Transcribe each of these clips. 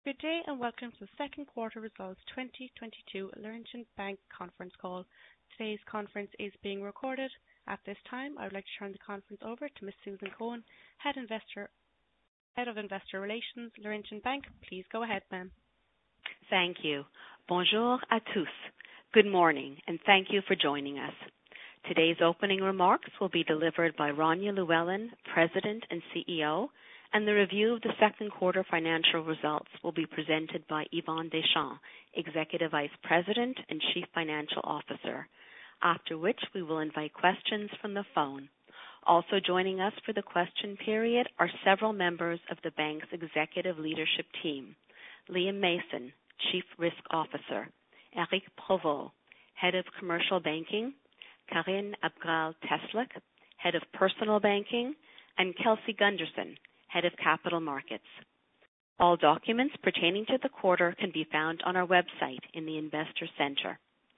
Good day, and welcome to the second quarter results 2022 Laurentian Bank conference call. Today's conference is being recorded. At this time, I would like to turn the conference over to Ms. Susan Cohen, Head of Investor Relations, Laurentian Bank. Please go ahead, ma'am. Thank you. Bonjour à tous. Good morning, and thank you for joining us. Today's opening remarks will be delivered by Rania Llewellyn, President and CEO, and the review of the second quarter financial results will be presented by Yvan Deschamps, Executive Vice President and Chief Financial Officer, after which we will invite questions from the phone. Also joining us for the question period are several members of the bank's executive leadership team. Liam Mason, Chief Risk Officer, Eric Provost, Head of Commercial Banking, Karine Abgrall-Teslyk, Head of Personal Banking, and Kelsey Gunderson, Head of Capital Markets. All documents pertaining to the quarter can be found on our website in the Investor Center.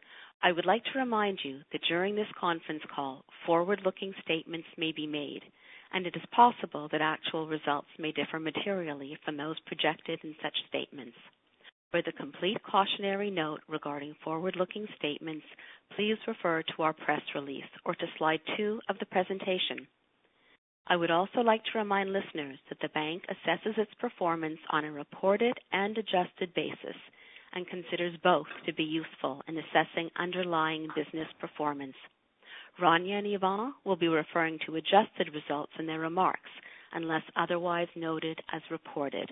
I would like to remind you that during this conference call, forward-looking statements may be made, and it is possible that actual results may differ materially from those projected in such statements. For the complete cautionary note regarding forward-looking statements, please refer to our press release or to slide 2 of the presentation. I would also like to remind listeners that the bank assesses its performance on a reported and adjusted basis and considers both to be useful in assessing underlying business performance. Rania and Yvan will be referring to adjusted results in their remarks, unless otherwise noted as reported.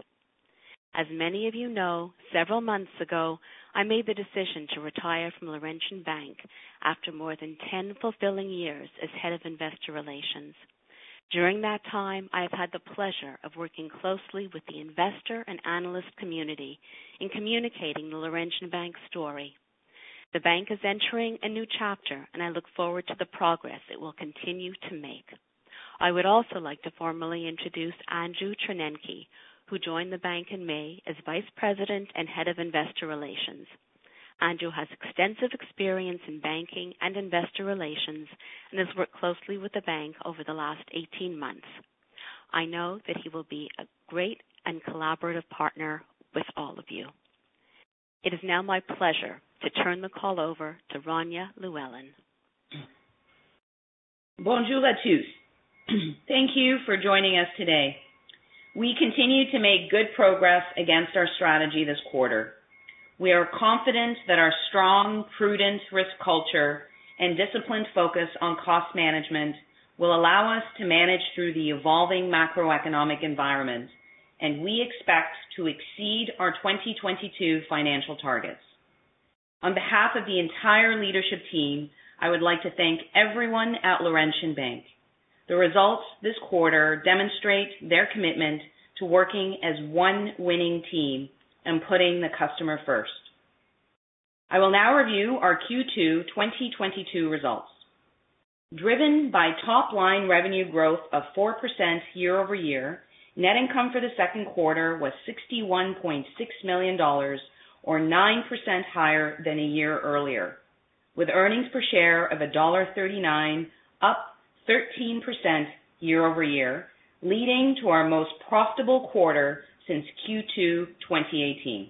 As many of you know, several months ago, I made the decision to retire from Laurentian Bank after more than 10 fulfilling years as Head of Investor Relations. During that time, I have had the pleasure of working closely with the investor and analyst community in communicating the Laurentian Bank story. The bank is entering a new chapter, and I look forward to the progress it will continue to make. I would also like to formally introduce Andrew Chernenky, who joined the bank in May as Vice President and Head of Investor Relations. Andrew has extensive experience in banking and investor relations and has worked closely with the bank over the last 18 months. I know that he will be a great and collaborative partner with all of you. It is now my pleasure to turn the call over to Rania Llewellyn. Bonjour à tous. Thank you for joining us today. We continue to make good progress against our strategy this quarter. We are confident that our strong, prudent risk culture and disciplined focus on cost management will allow us to manage through the evolving macroeconomic environment, and we expect to exceed our 2022 financial targets. On behalf of the entire leadership team, I would like to thank everyone at Laurentian Bank. The results this quarter demonstrate their commitment to working as one winning team and putting the customer first. I will now review our Q2 2022 results. Driven by top-line revenue growth of 4% year-over-year, net income for the second quarter was $61.6 million, or 9% higher than a year earlier, with earnings per share of $1.39, up 13% year-over-year, leading to our most profitable quarter since Q2 2018.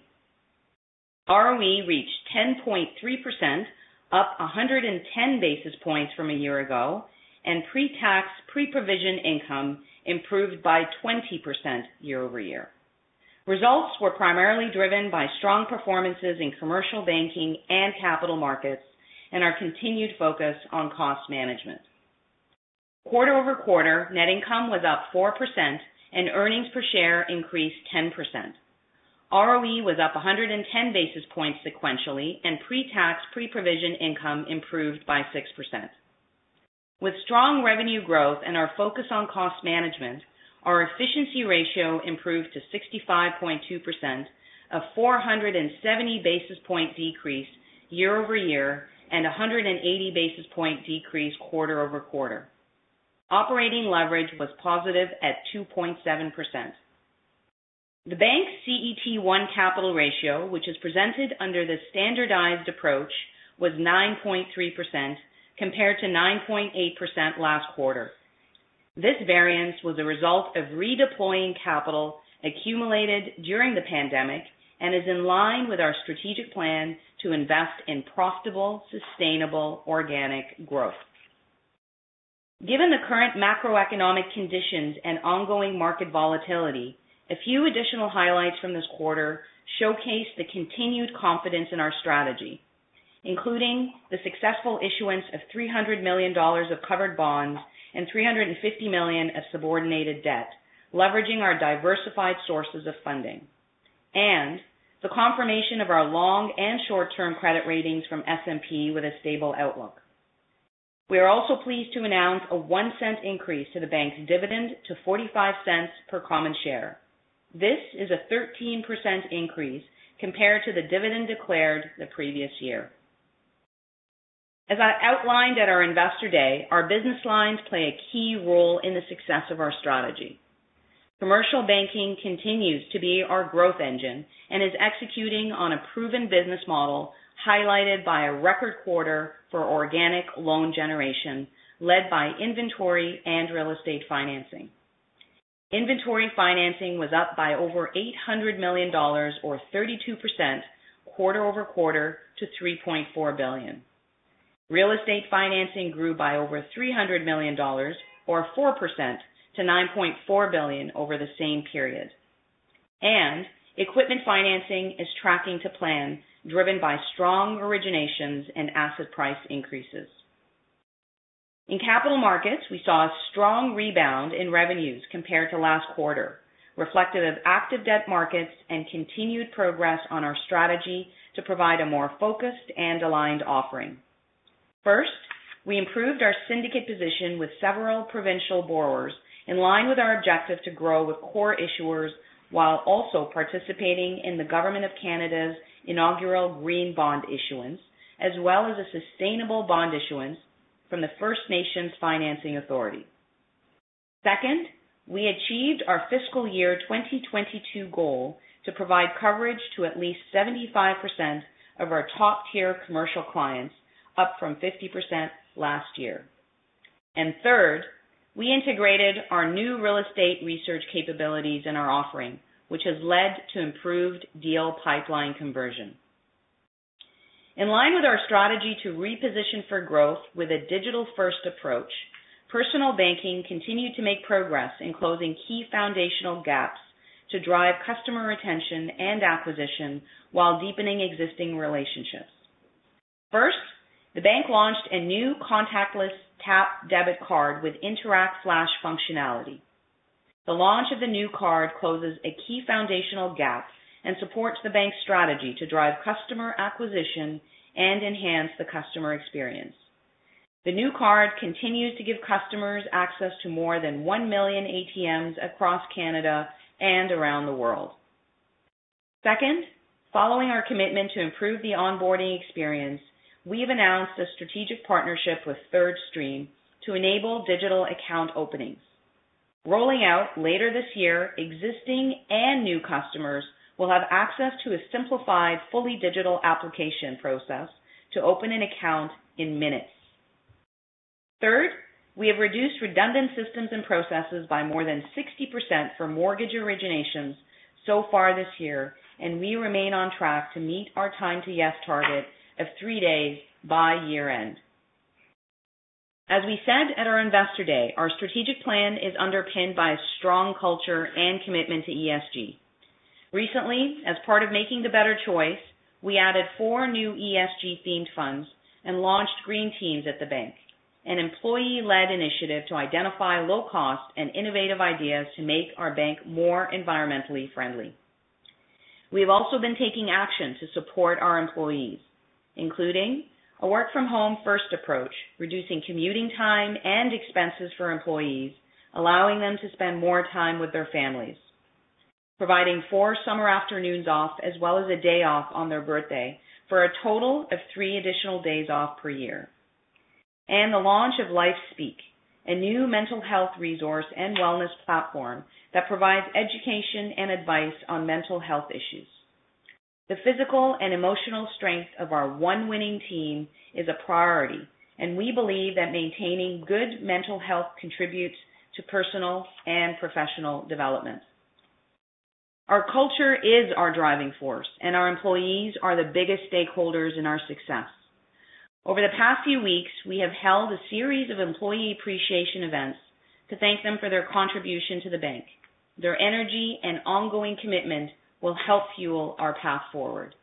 ROE reached 10.3%, up 110 basis points from a year ago, and pre-tax, pre-provision income improved by 20% year-over-year. Results were primarily driven by strong performances in commercial banking and capital markets and our continued focus on cost management. Quarter over quarter, net income was up 4%, and earnings per share increased 10%. ROE was up 110 basis points sequentially, and pre-tax, pre-provision income improved by 6%. With strong revenue growth and our focus on cost management, our efficiency ratio improved to 65.2%, a 470 basis point decrease year over year, and 180 basis point decrease quarter over quarter. Operating leverage was positive at 2.7%. The bank's CET1 capital ratio, which is presented under the standardized approach, was 9.3% compared to 9.8% last quarter. This variance was a result of redeploying capital accumulated during the pandemic and is in line with our strategic plan to invest in profitable, sustainable, organic growth. Given the current macroeconomic conditions and ongoing market volatility, a few additional highlights from this quarter showcase the continued confidence in our strategy, including the successful issuance of $300 million of covered bonds and $350 million of subordinated debt, leveraging our diversified sources of funding, and the confirmation of our long and short-term credit ratings from S&P with a stable outlook. We are also pleased to announce a 1-cent increase to the bank's dividend to 45 cents per common share. This is a 13% increase compared to the dividend declared the previous year. As I outlined at our Investor Day, our business lines play a key role in the success of our strategy. Commercial banking continues to be our growth engine and is executing on a proven business model highlighted by a record quarter for organic loan generation led by inventory and real estate financing. Inventory financing was up by over $800 million or 32% quarter over quarter to $3.4 billion. Real estate financing grew by over $300 million or 4% to $9.4 billion over the same period. And equipment financing is tracking to plan, driven by strong originations and asset price increases. In capital markets, we saw a strong rebound in revenues compared to last quarter, reflective of active debt markets and continued progress on our strategy to provide a more focused and aligned offering. First, we improved our syndicate position with several provincial borrowers in line with our objective to grow with core issuers while also participating in the Government of Canada's inaugural green bond issuance, as well as a sustainable bond issuance from the First Nations Financing Authority. Second, we achieved our fiscal year 2022 goal to provide coverage to at least 75% of our top-tier commercial clients, up from 50% last year. And third, we integrated our new real estate research capabilities in our offering, which has led to improved deal pipeline conversion. In line with our strategy to reposition for growth with a digital-first approach, personal banking continued to make progress in closing key foundational gaps to drive customer retention and acquisition while deepening existing relationships. First, the bank launched a new contactless tap debit card with Interac Flash functionality. The launch of the new card closes a key foundational gap and supports the bank's strategy to drive customer acquisition and enhance the customer experience. The new card continues to give customers access to more than 1 million ATMs across Canada and around the world. Second, following our commitment to improve the onboarding experience, we have announced a strategic partnership with Third Stream to enable digital account openings. Rolling out later this year, existing and new customers will have access to a simplified, fully digital application process to open an account in minutes. Third, we have reduced redundant systems and processes by more than 60% for mortgage originations so far this year, and we remain on track to meet our time to yes target of 3 days by year end. As we said at our Investor Day, our strategic plan is underpinned by a strong culture and commitment to ESG. Recently, as part of making the better choice, we added 4 new ESG-themed funds and launched Green Teams at the bank, an employee-led initiative to identify low-cost and innovative ideas to make our bank more environmentally friendly. We have also been taking action to support our employees, including a work-from-home first approach, reducing commuting time and expenses for employees, allowing them to spend more time with their families, providing 4 summer afternoons off as well as a day off on their birthday for a total of 3 additional days off per year, and the launch of LifeSpeak, a new mental health resource and wellness platform that provides education and advice on mental health issues. The physical and emotional strength of our one winning team is a priority, and we believe that maintaining good mental health contributes to personal and professional development. Our culture is our driving force, and our employees are the biggest stakeholders in our success. Over the past few weeks, we have held a series of employee appreciation events to thank them for their contribution to the bank. Their energy and ongoing commitment will help fuel our path forward.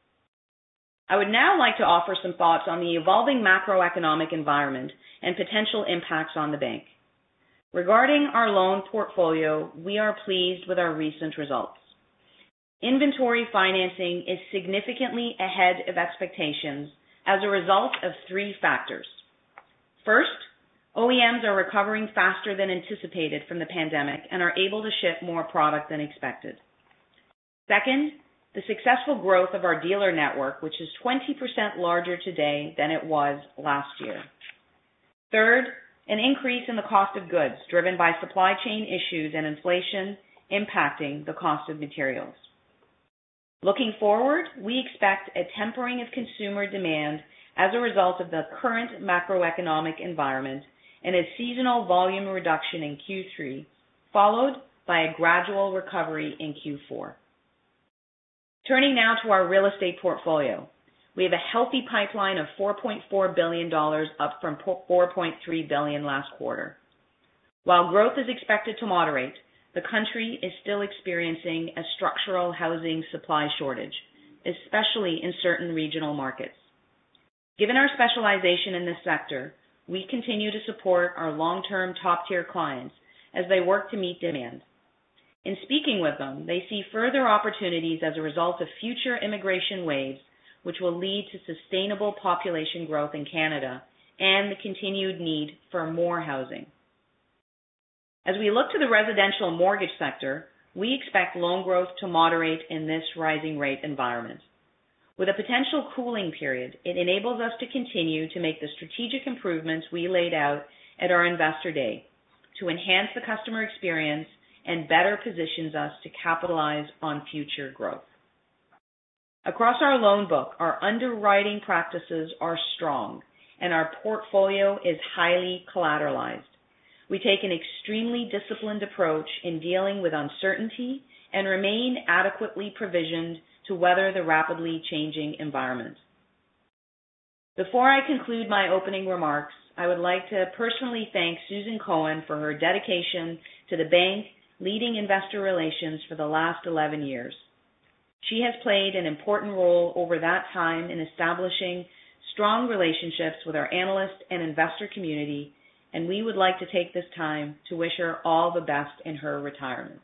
I would now like to offer some thoughts on the evolving macroeconomic environment and potential impacts on the bank. Regarding our loan portfolio, we are pleased with our recent results. Inventory financing is significantly ahead of expectations as a result of three factors. First, OEMs are recovering faster than anticipated from the pandemic and are able to ship more product than expected. Second, the successful growth of our dealer network, which is 20% larger today than it was last year. Third, an increase in the cost of goods driven by supply chain issues and inflation impacting the cost of materials. Looking forward, we expect a tempering of consumer demand as a result of the current macroeconomic environment and a seasonal volume reduction in Q3, followed by a gradual recovery in Q4. Turning now to our real estate portfolio. We have a healthy pipeline of $4.4 billion, up from $4.3 billion last quarter. While growth is expected to moderate, the country is still experiencing a structural housing supply shortage, especially in certain regional markets. Given our specialization in this sector, we continue to support our long-term top-tier clients as they work to meet demand. In speaking with them, they see further opportunities as a result of future immigration waves, which will lead to sustainable population growth in Canada and the continued need for more housing. As we look to the residential mortgage sector, we expect loan growth to moderate in this rising rate environment. With a potential cooling period, it enables us to continue to make the strategic improvements we laid out at our Investor Day to enhance the customer experience and better positions us to capitalize on future growth. Across our loan book, our underwriting practices are strong and our portfolio is highly collateralized. We take an extremely disciplined approach in dealing with uncertainty and remain adequately provisioned to weather the rapidly changing environment. Before I conclude my opening remarks, I would like to personally thank Susan Cohen for her dedication to the bank, leading investor relations for the last 11 years. She has played an important role over that time in establishing strong relationships with our analyst and investor community, and we would like to take this time to wish her all the best in her retirement.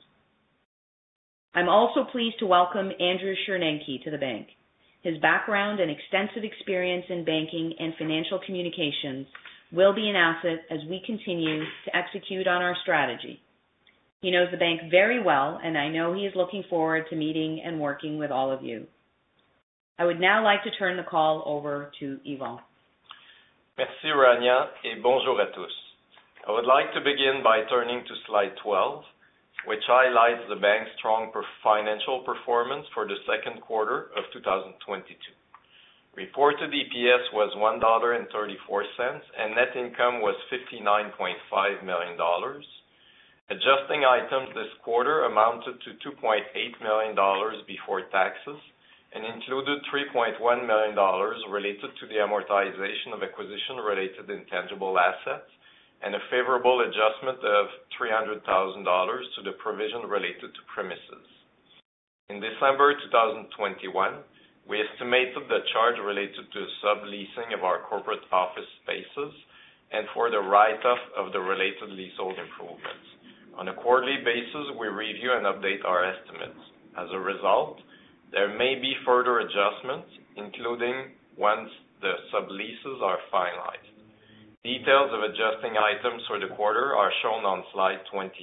I'm also pleased to welcome Andrew Chernenky to the bank. His background and extensive experience in banking and financial communications will be an asset as we continue to execute on our strategy. He knows the bank very well, and I know he is looking forward to meeting and working with all of you. I would now like to turn the call over to Yvan. Merci, Rania, et bonjour à tous. I would like to begin by turning to slide 12, which highlights the bank's strong financial performance for the second quarter of 2022. Reported EPS was $1.34, and net income was $59.5 million. Adjusting items this quarter amounted to $2.8 million before taxes and included $3.1 million related to the amortization of acquisition-related intangible assets and a favorable adjustment of $300,000 to the provision related to premises. In December 2021, we estimated the charge related to subleasing of our corporate office spaces and for the write-off of the related leasehold improvements. On a quarterly basis, we review and update our estimates. As a result, there may be further adjustments, including once the subleases are finalized. Details of adjusting items for the quarter are shown on slide 26.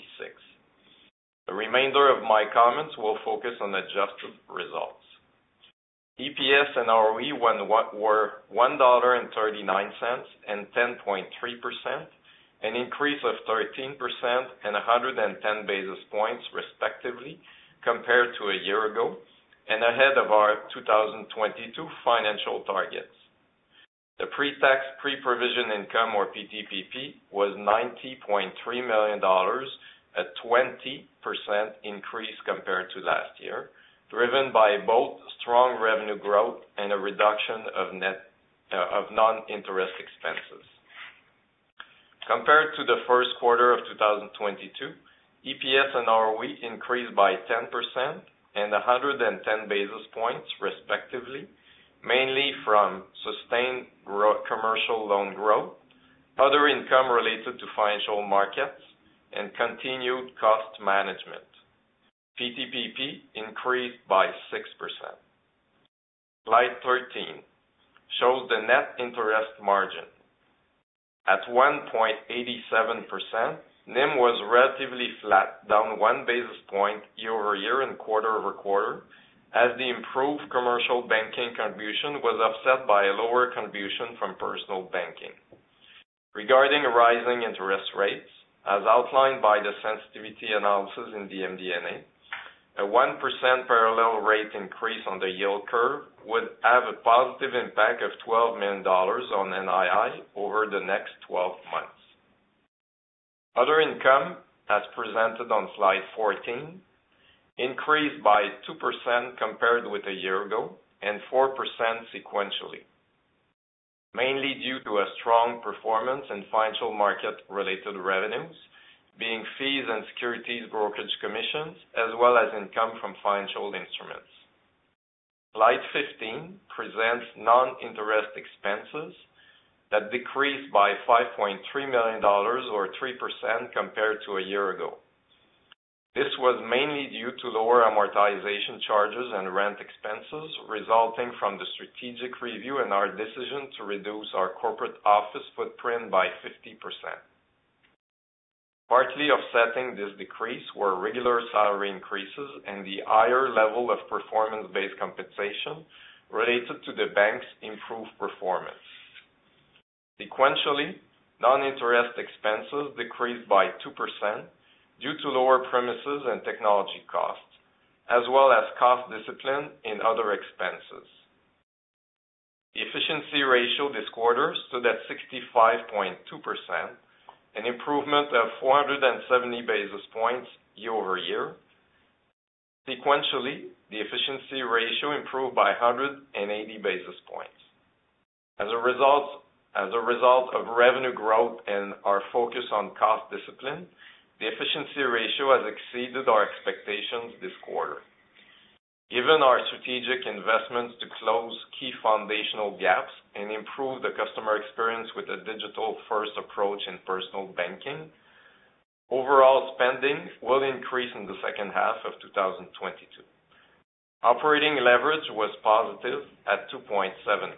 The remainder of my comments will focus on adjusted results. EPS and ROE were $1.39 and 10.3%, an increase of 13% and 110 basis points respectively compared to a year ago, and ahead of our 2022 financial targets. The pre-tax pre-provision income, or PTPP, was $90.3 million, a 20% increase compared to last year, driven by both strong revenue growth and a reduction of non-interest expenses. Compared to the first quarter of 2022, EPS and ROE increased by 10% and 110 basis points respectively, mainly from sustained commercial loan growth, other income related to financial markets, and continued cost management. PTPP increased by 6%. Slide 13 shows the net interest margin. At 1.87%, NIM was relatively flat, down 1 basis point year-over-year and quarter-over-quarter, as the improved commercial banking contribution was offset by a lower contribution from personal banking. Regarding rising interest rates, as outlined by the sensitivity analysis in the MD&A, a 1% parallel rate increase on the yield curve would have a positive impact of $12 million on NII over the next 12 months. Other income, as presented on slide 14, increased by 2% compared with a year ago and 4% sequentially, mainly due to a strong performance in financial market-related revenues, being fees and securities brokerage commissions, as well as income from financial instruments. Slide 15 presents non-interest expenses that decreased by $5.3 million or 3% compared to a year ago. This was mainly due to lower amortization charges and rent expenses resulting from the strategic review and our decision to reduce our corporate office footprint by 50%. Partly offsetting this decrease were regular salary increases and the higher level of performance-based compensation related to the bank's improved performance. Sequentially, non-interest expenses decreased by 2% due to lower premises and technology costs, as well as cost discipline in other expenses. The efficiency ratio this quarter stood at 65.2%, an improvement of 470 basis points year-over-year. Sequentially, the efficiency ratio improved by 180 basis points. As a result of revenue growth and our focus on cost discipline, the efficiency ratio has exceeded our expectations this quarter. Given our strategic investments to close key foundational gaps and improve the customer experience with a digital-first approach in personal banking, overall spending will increase in the second half of 2022. Operating leverage was positive at 2.7%.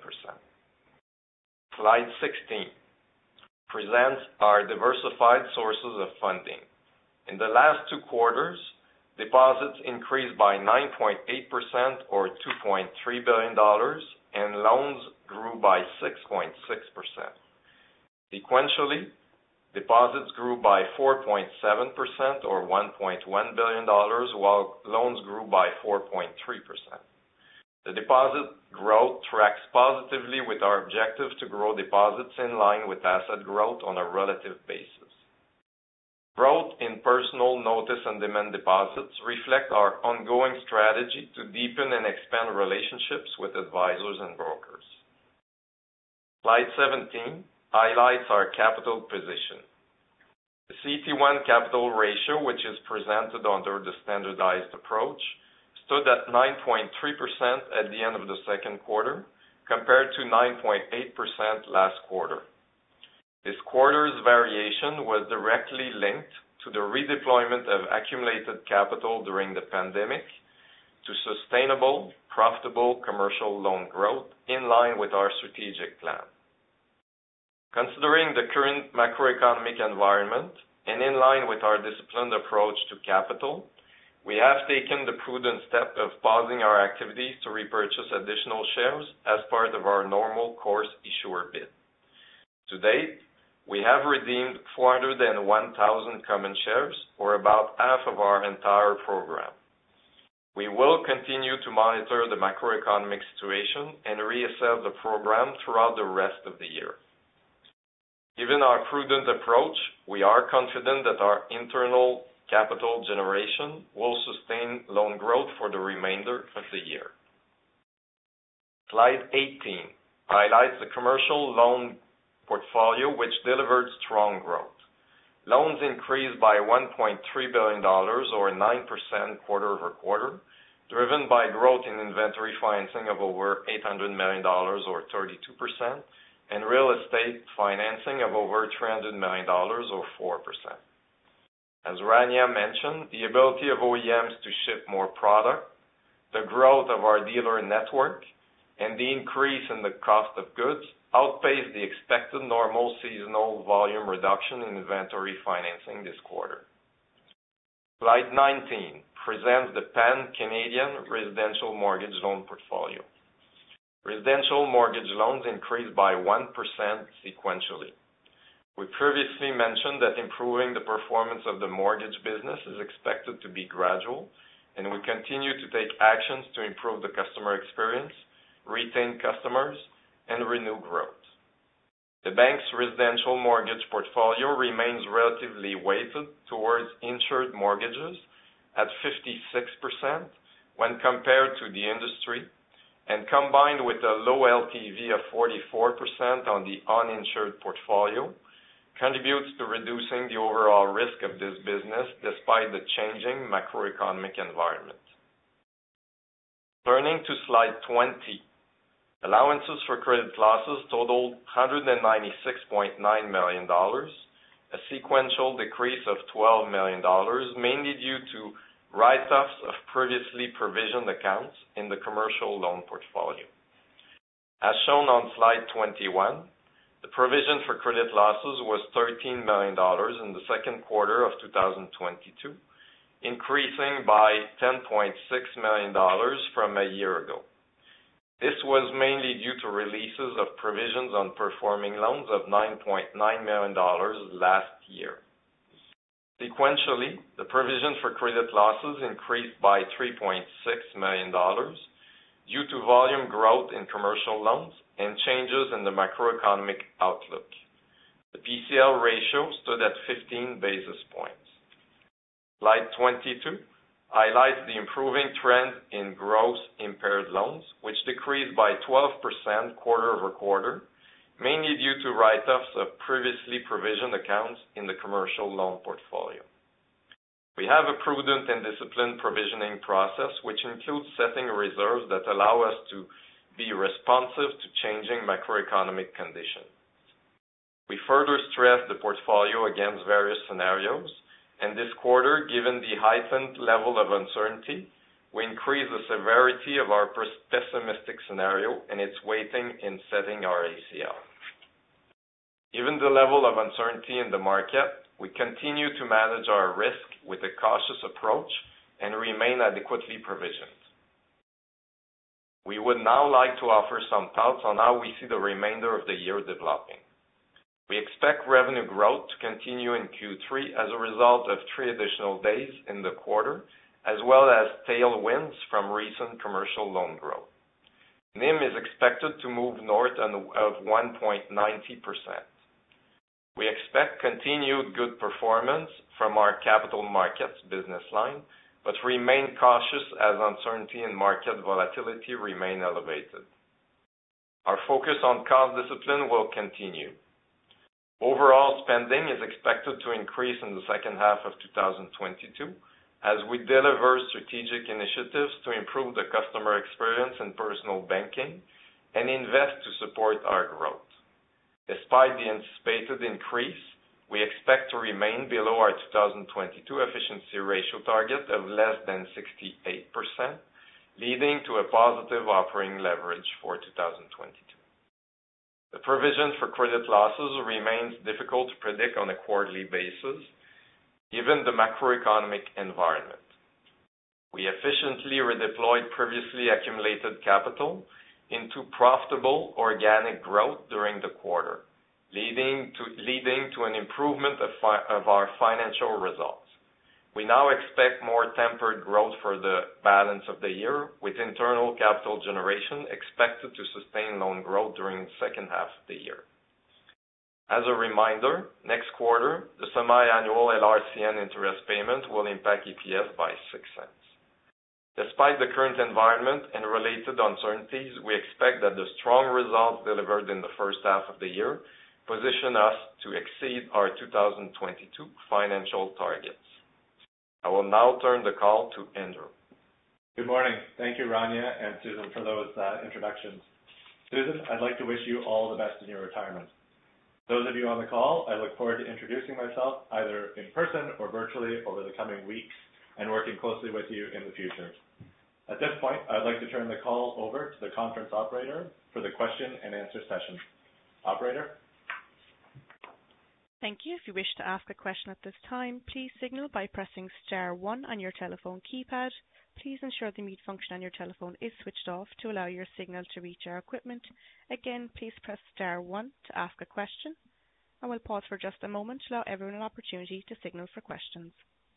Slide 16 presents our diversified sources of funding. In the last 2 quarters, deposits increased by 9.8% or $2.3 billion, and loans grew by 6.6%. Sequentially, deposits grew by 4.7% or $1.1 billion, while loans grew by 4.3%. The deposit growth tracks positively with our objective to grow deposits in line with asset growth on a relative basis. Growth in personal notice and demand deposits reflect our ongoing strategy to deepen and expand relationships with advisors and brokers. Slide 17 highlights our capital position. The CET1 capital ratio, which is presented under the standardized approach, stood at 9.3% at the end of the second quarter, compared to 9.8% last quarter. This quarter's variation was directly linked to the redeployment of accumulated capital during the pandemic to sustainable, profitable commercial loan growth in line with our strategic plan. Considering the current macroeconomic environment and in line with our disciplined approach to capital, we have taken the prudent step of pausing our activities to repurchase additional shares as part of our normal course issuer bid. To date, we have redeemed 401,000 common shares, or about half of our entire program. We will continue to monitor the macroeconomic situation and reassess the program throughout the rest of the year. Given our prudent approach, we are confident that our internal capital generation will sustain loan growth for the remainder of the year. Slide 18 highlights the commercial loan portfolio, which delivered strong growth. Loans increased by $1.3 billion, or 9% quarter-over-quarter, driven by growth in inventory financing of over $800 million, or 32%, and real estate financing of over $300 million, or 4%. As Rania mentioned, the ability of OEMs to ship more product, the growth of our dealer network, and the increase in the cost of goods outpaced the expected normal seasonal volume reduction in inventory financing this quarter. Slide 19 presents the Pan-Canadian residential mortgage loan portfolio. Residential mortgage loans increased by 1% sequentially. We previously mentioned that improving the performance of the mortgage business is expected to be gradual, and we continue to take actions to improve the customer experience, retain customers, and renew growth. The bank's residential mortgage portfolio remains relatively weighted towards insured mortgages at 56% when compared to the industry, and combined with a low LTV of 44% on the uninsured portfolio, contributes to reducing the overall risk of this business despite the changing macroeconomic environment. Turning to slide 20, allowances for credit losses totaled $196.9 million, a sequential decrease of $12 million, mainly due to write-offs of previously provisioned accounts in the commercial loan portfolio. As shown on slide 21, the provision for credit losses was $13 million in the second quarter of 2022, increasing by $10.6 million from a year ago. This was mainly due to releases of provisions on performing loans of $9.9 million last year. Sequentially, the provision for credit losses increased by $3.6 million due to volume growth in commercial loans and changes in the macroeconomic outlook. The PCL ratio stood at 15 basis points. Slide 22 highlights the improving trend in gross impaired loans, which decreased by 12% quarter-over-quarter, mainly due to write-offs of previously provisioned accounts in the commercial loan portfolio. We have a prudent and disciplined provisioning process, which includes setting reserves that allow us to be responsive to changing macroeconomic conditions. We further stress the portfolio against various scenarios, and this quarter, given the heightened level of uncertainty, we increased the severity of our pessimistic scenario and its weighting in setting our ACL. Given the level of uncertainty in the market, we continue to manage our risk with a cautious approach and remain adequately provisioned. We would now like to offer some thoughts on how we see the remainder of the year developing. We expect revenue growth to continue in Q3 as a result of 3 additional days in the quarter, as well as tailwinds from recent commercial loan growth. NIM is expected to move north of 1.90%. We expect continued good performance from our capital markets business line, but remain cautious as uncertainty and market volatility remain elevated. Our focus on cost discipline will continue. Overall spending is expected to increase in the second half of 2022 as we deliver strategic initiatives to improve the customer experience in personal banking and invest to support our growth. Despite the anticipated increase, we expect to remain below our 2022 efficiency ratio target of less than 68%, leading to a positive operating leverage for 2022. The provision for credit losses remains difficult to predict on a quarterly basis, given the macroeconomic environment. We efficiently redeployed previously accumulated capital into profitable organic growth during the quarter, leading to an improvement of our financial results. We now expect more tempered growth for the balance of the year, with internal capital generation expected to sustain loan growth during the second half of the year. As a reminder, next quarter, the semi-annual LRCN interest payment will impact EPS by 6 cents. Despite the current environment and related uncertainties, we expect that the strong results delivered in the first half of the year position us to exceed our 2022 financial targets. I will now turn the call to Andrew. Good morning. Thank you, Rania and Susan, for those introductions. Susan, I'd like to wish you all the best in your retirement. Those of you on the call, I look forward to introducing myself either in person or virtually over the coming weeks and working closely with you in the future. At this point, I'd like to turn the call over to the conference operator for the question and answer session. Operator? Thank you. If you wish to ask a question at this time, please signal by pressing star 1 on your telephone keypad. Please ensure the mute function on your telephone is switched off to allow your signal to reach our equipment. Again, please press star 1 to ask a question. And we'll pause for just a moment to allow everyone an opportunity to signal for questions.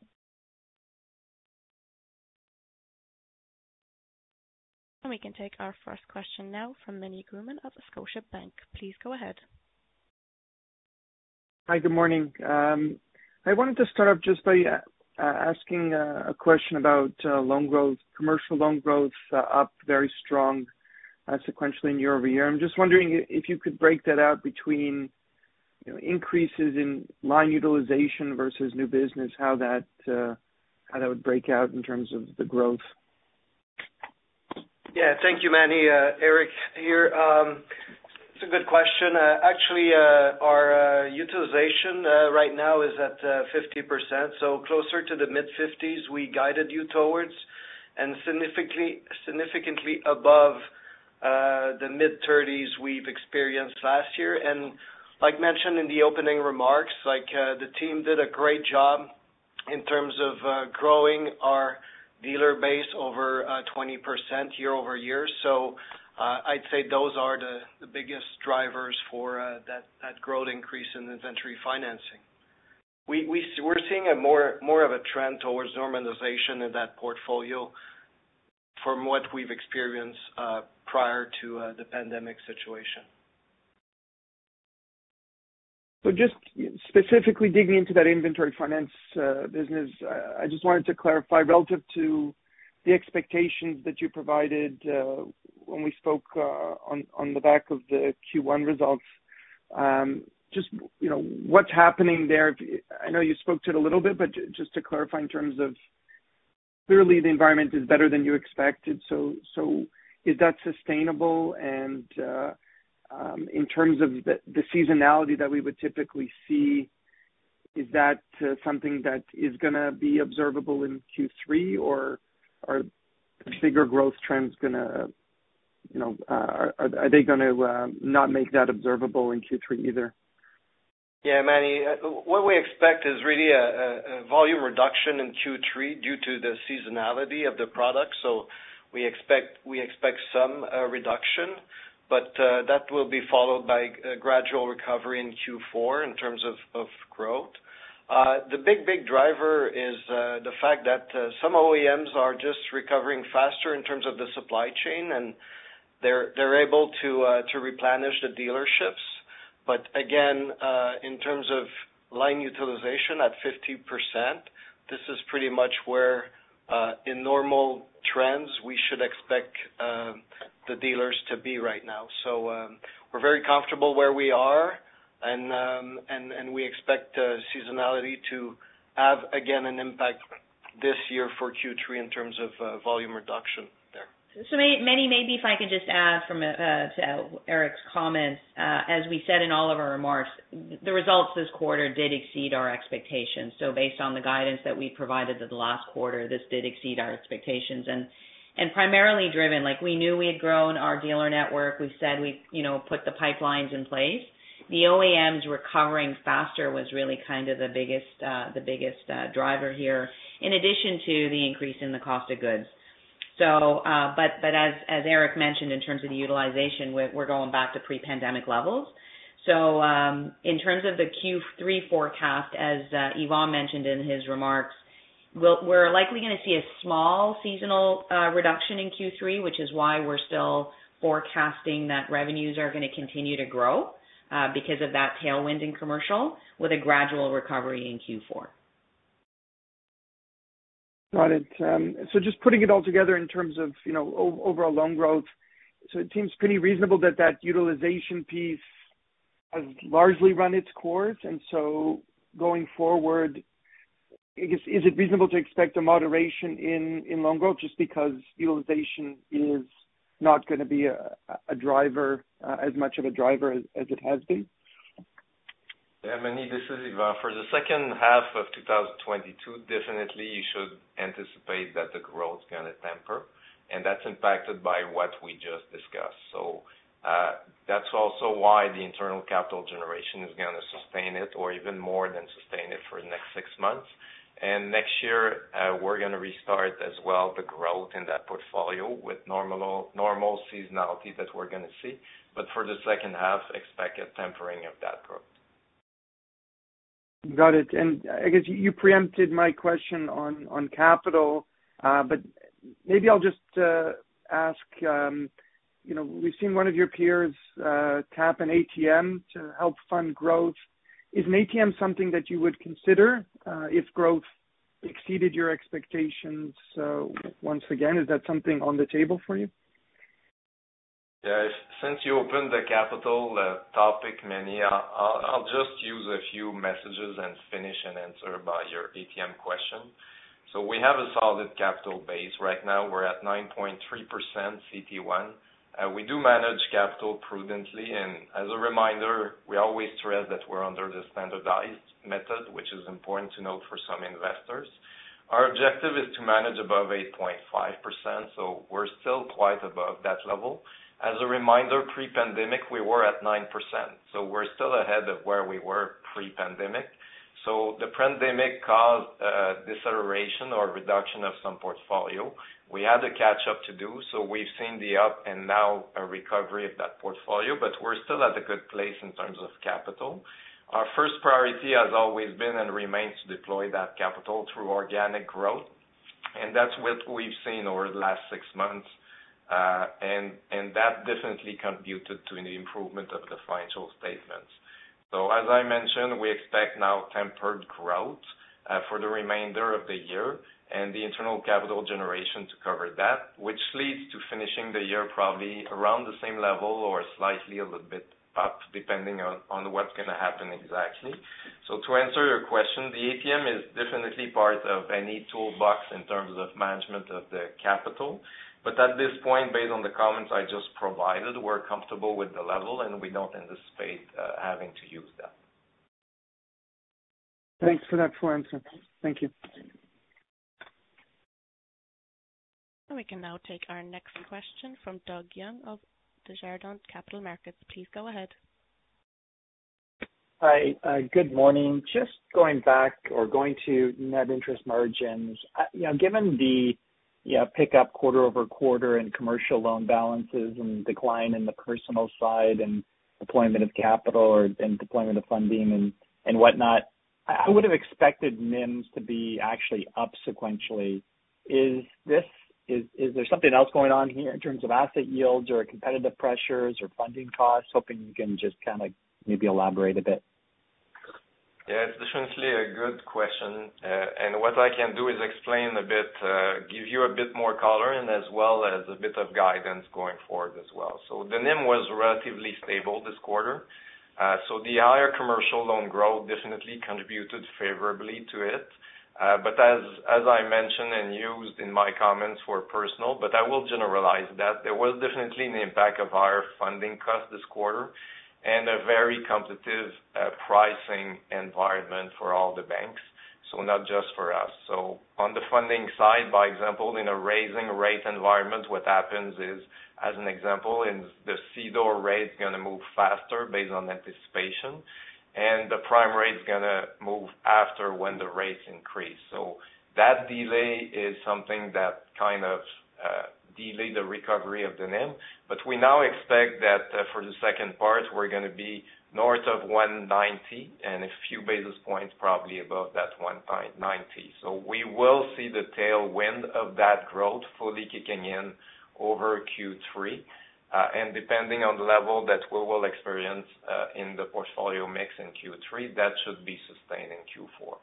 And we can take our first question now from Meny Grauman of Scotiabank. Please go ahead. Hi, good morning. I wanted to start off just by asking a question about loan growth. Commercial loan growth up very strong sequentially and year over year. I'm just wondering if you could break that out between increases in line utilization versus new business, how that would break out in terms of the growth. Yeah, thank you, Manny. Eric here. It's a good question. Actually, our utilization right now is at 50%, so closer to the mid-50s we guided you towards, and significantly above the mid-30s we've experienced last year. And like mentioned in the opening remarks, the team did a great job in terms of growing our dealer base over 20% year over year. So I'd say those are the biggest drivers for that growth increase in inventory financing. We're seeing a more of a trend towards normalization in that portfolio from what we've experienced prior to the pandemic situation. So just specifically digging into that inventory finance business, I just wanted to clarify relative to the expectations that you provided when we spoke on the back of the Q1 results. Just, what's happening there? I know you spoke to it a little bit, but just to clarify in terms of clearly the environment is better than you expected. So is that sustainable? And in terms of the seasonality that we would typically see, is that something that is going to be observable in Q3, or are the bigger growth trends going to, are they going to not make that observable in Q3 either? Yeah, Manny, what we expect is really a volume reduction in Q3 due to the seasonality of the product. So we expect some reduction, but that will be followed by a gradual recovery in Q4 in terms of growth. The big driver is the fact that some OEMs are just recovering faster in terms of the supply chain, and they're able to replenish the dealerships. But again, in terms of line utilization at 50%, this is pretty much where in normal trends we should expect the dealers to be right now. So we're very comfortable where we are, and we expect seasonality to have again an impact this year for Q3 in terms of volume reduction there. So Manny, maybe if I could just add to Eric's comments, as we said in all of our remarks, the results this quarter did exceed our expectations. So based on the guidance that we provided to the last quarter, this did exceed our expectations, and primarily driven, like we knew we had grown our dealer network. We said we put the pipelines in place. The OEMs recovering faster was really kind of the biggest driver here, in addition to the increase in the cost of goods. So, but as Eric mentioned, in terms of the utilization, we're going back to pre-pandemic levels. So, in terms of the Q3 forecast, as Yvan mentioned in his remarks, we're likely going to see a small seasonal reduction in Q3, which is why we're still forecasting that revenues are going to continue to grow because of that tailwind in commercial, with a gradual recovery in Q4. Got it. So just putting it all together in terms of, overall loan growth, so it seems pretty reasonable that utilization piece has largely run its course. And so going forward, I guess, is it reasonable to expect a moderation in loan growth just because utilization is not going to be a driver, as much of a driver as it has been? Yeah, Meny, this is Yvan. For the second half of 2022, definitely you should anticipate that the growth is going to temper, and that's impacted by what we just discussed. So that's also why the internal capital generation is going to sustain it, or even more than sustain it, for the next 6 months. And next year, we're going to restart as well the growth in that portfolio with normal seasonality that we're going to see. But for the second half, expect a tempering of that growth. Got it. And I guess you preempted my question on capital, but maybe I'll just ask, we've seen one of your peers tap an ATM to help fund growth. Is an ATM something that you would consider if growth exceeded your expectations once again? Is that something on the table for you? Yeah, since you opened the capital topic, Meny, I'll just use a few messages and finish and answer by your ATM question. So we have a solid capital base. Right now we're at 9.3% CET1. We do manage capital prudently, and as a reminder, we always stress that we're under the standardized method, which is important to note for some investors. Our objective is to manage above 8.5%, so we're still quite above that level. As a reminder, pre-pandemic, we were at 9%, so we're still ahead of where we were pre-pandemic. So the pandemic caused deceleration or reduction of some portfolio. We had a catch-up to do, so we've seen the up and now a recovery of that portfolio, but we're still at a good place in terms of capital. Our first priority has always been and remains to deploy that capital through organic growth, and that's what we've seen over the last 6 months. And that definitely contributed to the improvement of the financial statements. So as I mentioned, we expect now tempered growth for the remainder of the year, and the internal capital generation to cover that, which leads to finishing the year probably around the same level or slightly a little bit up, depending on what's going to happen exactly. So to answer your question, the ATM is definitely part of any toolbox in terms of management of the capital. But at this point, based on the comments I just provided, we're comfortable with the level, and we don't anticipate having to use that. Thanks for that full answer. Thank you. And we can now take our next question from Doug Young of Desjardins Capital Markets. Please go ahead. Hi, good morning. Just going to net interest margins, given the pick up quarter over quarter in commercial loan balances and decline in the personal side and deployment of capital and deployment of funding and whatnot, I would have expected NIMs to be actually up sequentially. Is there something else going on here in terms of asset yields or competitive pressures or funding costs? Hoping you can just kind of maybe elaborate a bit. Yeah, it's definitely a good question. And what I can do is explain a bit, give you a bit more color and as well as a bit of guidance going forward as well. So the NIM was relatively stable this quarter. So the higher commercial loan growth definitely contributed favorably to it. But as I mentioned and used in my comments for personal, but I will generalize that there was definitely an impact of higher funding costs this quarter, and a very competitive pricing environment for all the banks, so not just for us. So on the funding side, by example, in a raising rate environment, what happens is, as an example, in the CDOR rate is going to move faster based on anticipation, and the prime rate is going to move after when the rates increase. So that delay is something that kind of delay the recovery of the NIM, but we now expect that for the second part, we're going to be north of 190 and a few basis points probably above that 190. So we will see the tailwind of that growth fully kicking in over Q3. and depending on the level that we will experience in the portfolio mix in Q3, that should be sustained in Q4.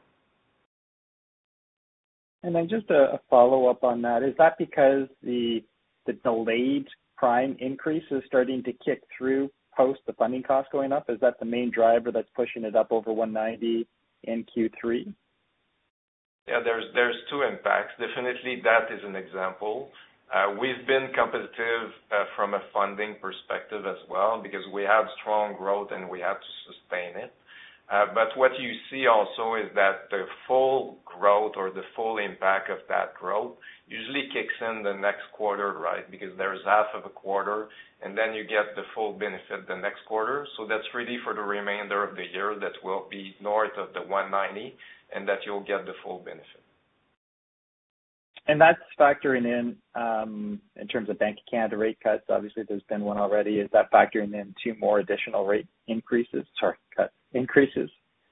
And then just a follow-up on that, is that because the delayed prime increase is starting to kick through post the funding cost going up? Is that the main driver that's pushing it up over 190 in Q3? Yeah, there's two impacts. Definitely that is an example. We've been competitive from a funding perspective as well because we have strong growth and we have to sustain it. But what you see also is that the full growth or the full impact of that growth usually kicks in the next quarter, right? Because there's half of a quarter and then you get the full benefit the next quarter. So that's really for the remainder of the year that will be north of the 190 and that you'll get the full benefit. And that's factoring in terms of Bank of Canada rate cuts. Obviously, there's been one already. Is that factoring in 2 more additional rate increases? Increases?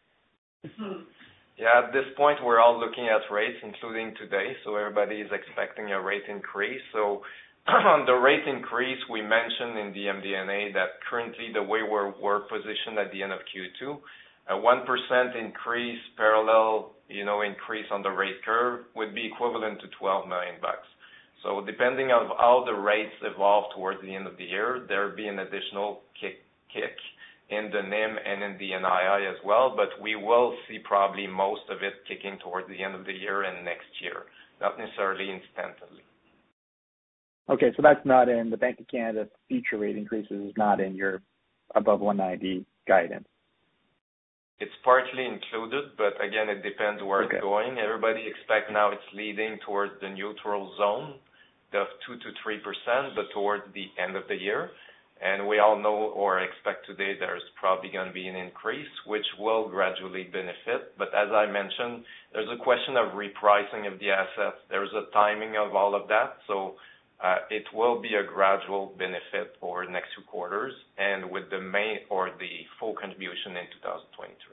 Yeah, at this point, we're all looking at rates, including today. So everybody is expecting a rate increase. So on the rate increase, we mentioned in the MD&A that currently the way we're positioned at the end of Q2, a 1% increase parallel, increase on the rate curve would be equivalent to $12 million. So depending on how the rates evolve towards the end of the year, there'll be an additional kick in the NIM and in the NII as well, but we will see probably most of it kicking towards the end of the year and next year, not necessarily instantly. Okay, so that's not in the Bank of Canada future rate increases is not in your above 190 guidance. It's partly included, but again, it depends where it's going. Everybody expects now it's leading towards the neutral zone of 2 to 3%, but towards the end of the year. And we all know or expect today there's probably going to be an increase, which will gradually benefit. But as I mentioned, there's a question of repricing of the assets. There's a timing of all of that. So it will be a gradual benefit over the next 2 quarters and with the main or the full contribution in 2023.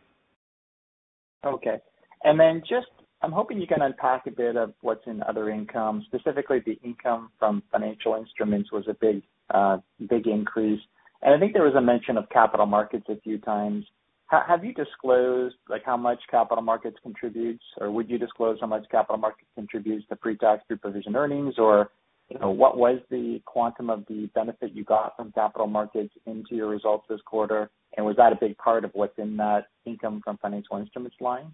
Okay. And then I'm hoping you can unpack a bit of what's in other income, specifically the income from financial instruments was a big increase. And I think there was a mention of capital markets a few times. Have you disclosed how much capital markets contributes, or would you disclose how much capital markets contributes to pre-tax, pre-provision earnings, or what was the quantum of the benefit you got from capital markets into your results this quarter? And was that a big part of what's in that income from financial instruments line?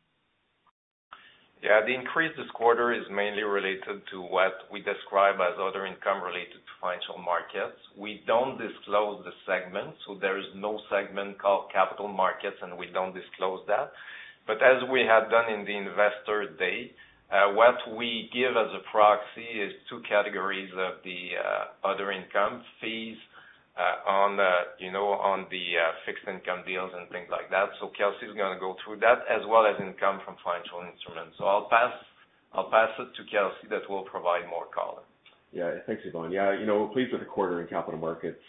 Yeah, the increase this quarter is mainly related to what we describe as other income related to financial markets. We don't disclose the segment, so there is no segment called capital markets, and we don't disclose that. But as we had done in the Investor Day, what we give as a proxy is 2 categories of the other income, fees on the fixed income deals and things like that. So Kelsey is going to go through that as well as income from financial instruments. So I'll pass it to Kelsey that will provide more color. Yeah, thanks, Yvon. Yeah, we're pleased with the quarter in capital markets.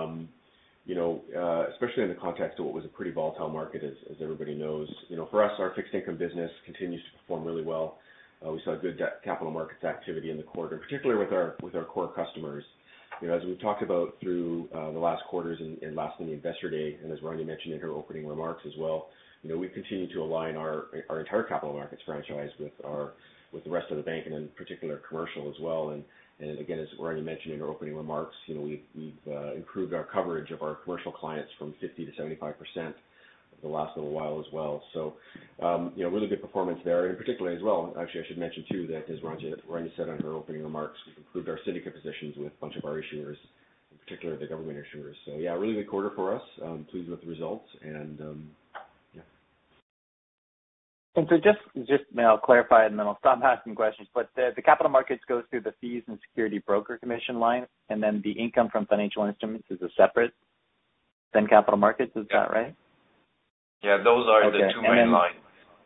Especially in the context of what was a pretty volatile market, as everybody knows. For us, our fixed income business continues to perform really well. We saw good capital markets activity in the quarter, particularly with our core customers. As we've talked about through the last quarters and last in the Investor Day, and as Rania mentioned in her opening remarks as well, we've continued to align our entire capital markets franchise with the rest of the bank, and in particular commercial as well. And again, as Rania mentioned in her opening remarks, we've improved our coverage of our commercial clients from 50 to 75% the last little while as well. So, really good performance there. In particular as well, actually, I should mention too that as Rania said on her opening remarks, we've improved our syndicate positions with a bunch of our issuers, in particular the government issuers. So yeah, really good quarter for us. Pleased with the results, and yeah. And so just I'll clarify and then I'll stop asking questions. But the capital markets goes through the fees and security broker commission line, and then the income from financial instruments is a separate than capital markets. Is that right? Yeah, those are the 2 main lines.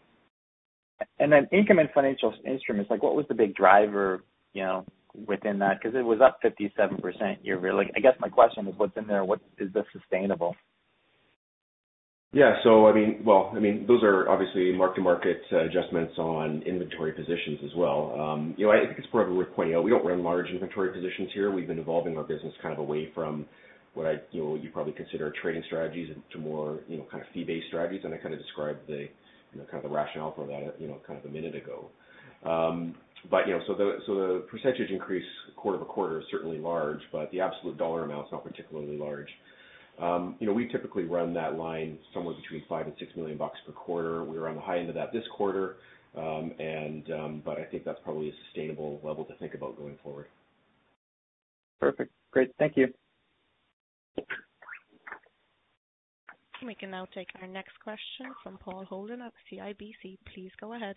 And then income and financial instruments, what was the big driver, within that? Because it was up 57% year-over-year. I guess my question is, what's in there? What is this sustainable? Yeah. So, those are obviously mark-to-market adjustments on inventory positions as well. I think it's probably worth pointing out, we don't run large inventory positions here. We've been evolving our business kind of away from what you probably consider trading strategies to more, kind of fee-based strategies. And I kind of described the rationale for that, kind of a minute ago. So the percentage increase quarter-over-quarter is certainly large, but the absolute dollar amount is not particularly large. We typically run that line somewhere between $5 and $6 million per quarter. We were on the high end of that this quarter, but I think that's probably a sustainable level to think about going forward. Perfect. Great. Thank you. We can now take our next question from Paul Holden of CIBC. Please go ahead.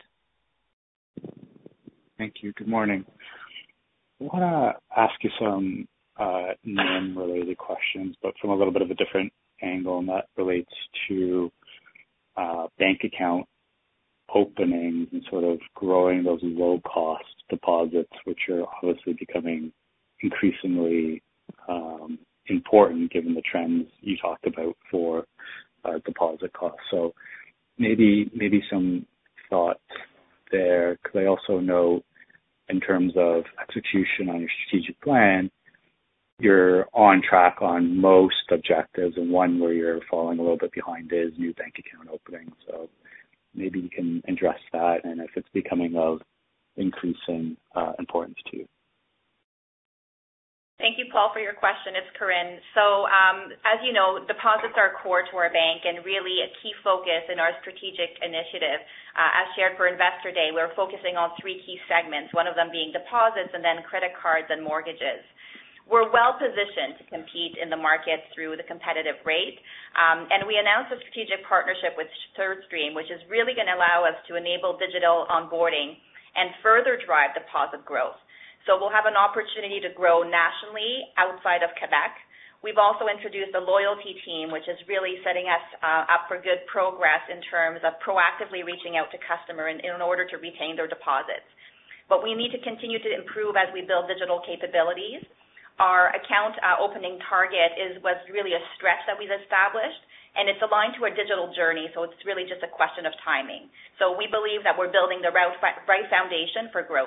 Thank you. Good morning. I want to ask you some NIM-related questions, but from a little bit of a different angle, and that relates to bank account openings and sort of growing those low-cost deposits, which are obviously becoming increasingly important given the trends you talked about for deposit costs. So maybe some thoughts there, because I also know in terms of execution on your strategic plan, you're on track on most objectives, and one where you're falling a little bit behind is new bank account openings. So maybe you can address that and if it's becoming of increasing importance to you. Thank you, Paul, for your question. It's Corinne. So as you know, deposits are core to our bank and really a key focus in our strategic initiative. As shared for Investor Day, we're focusing on three key segments, one of them being deposits and then credit cards and mortgages. We're well positioned to compete in the market through the competitive rate, and we announced a strategic partnership with ThirdStream, which is really going to allow us to enable digital onboarding and further drive deposit growth. So we'll have an opportunity to grow nationally outside of Quebec. We've also introduced a loyalty team, which is really setting us up for good progress in terms of proactively reaching out to customers in order to retain their deposits. But we need to continue to improve as we build digital capabilities. Our account opening target was really a stretch that we've established, and it's aligned to a digital journey, so it's really just a question of timing. So we believe that we're building the right foundation for growth.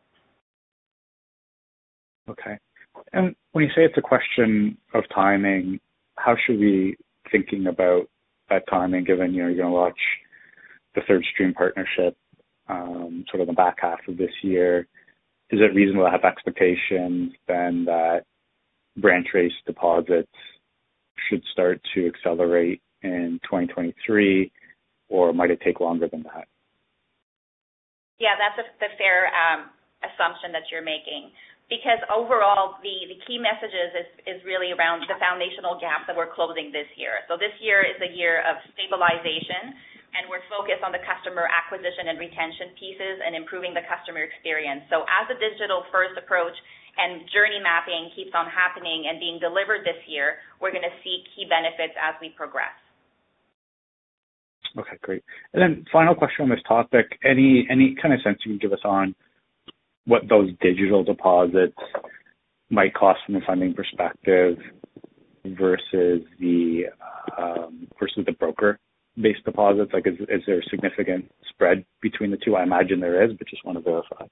Okay. And when you say it's a question of timing, how should we be thinking about that timing, given you're going to launch the ThirdStream partnership sort of the back half of this year? Is it reasonable to have expectations then that branch-raised deposits should start to accelerate in 2023, or might it take longer than that? Yeah, that's the fair assumption that you're making. Because overall, the key messages is really around the foundational gap that we're closing this year. So this year is a year of stabilization, and we're focused on the customer acquisition and retention pieces and improving the customer experience. So as a digital-first approach and journey mapping keeps on happening and being delivered this year, we're going to see key benefits as we progress. Okay, great. And then final question on this topic, any kind of sense you can give us on what those digital deposits might cost from a funding perspective versus the broker-based deposits? Like, is there a significant spread between the two? I imagine there is, but just want to verify.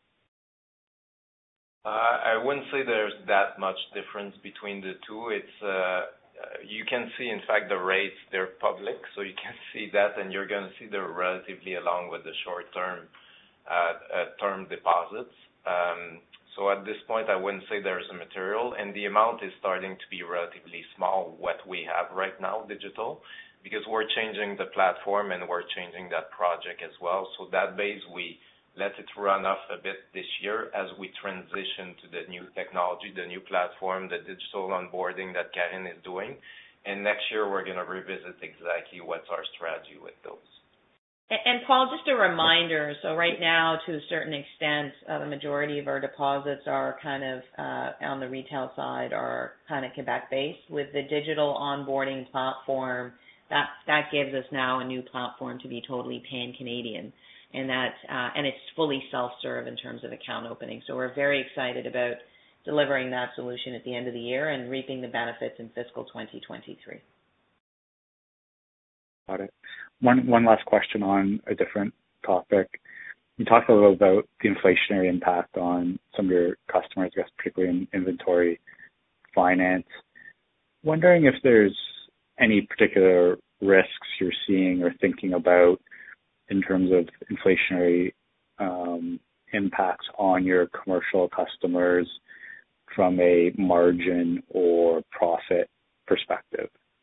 I wouldn't say there's that much difference between the two. It's you can see, in fact, the rates, they're public, so you can see that, and you're going to see they're relatively along with the short-term term deposits. So at this point, I wouldn't say there's a material, and the amount is starting to be relatively small, what we have right now, digital, because we're changing the platform and we're changing that project as well. So that base, we let it run off a bit this year as we transition to the new technology, the new platform, the digital onboarding that Karine is doing. And next year, we're going to revisit exactly what's our strategy with those. And Paul, just a reminder, so right now, to a certain extent, the majority of our deposits are kind of on the retail side are kind of Quebec-based. With the digital onboarding platform, that gives us now a new platform to be totally pan-Canadian, and it's fully self-serve in terms of account opening. So we're very excited about delivering that solution at the end of the year and reaping the benefits in fiscal 2023. Got it. One last question on a different topic. You talked a little about the inflationary impact on some of your customers, I guess, particularly in inventory finance. Wondering if there's any particular risks you're seeing or thinking about in terms of inflationary impacts on your commercial customers from a margin or profit perspective.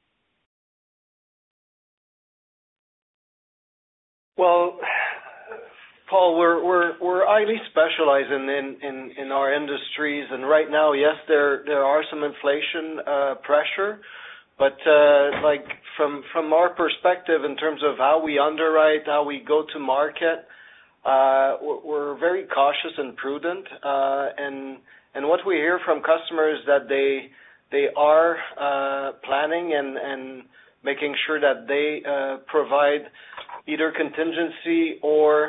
Well, Paul, we're highly specialized in our industries, and right now, yes, there are some inflation pressure, but like from our perspective in terms of how we underwrite, how we go to market, we're very cautious and prudent, and what we hear from customers that they are planning and making sure that they provide either contingency or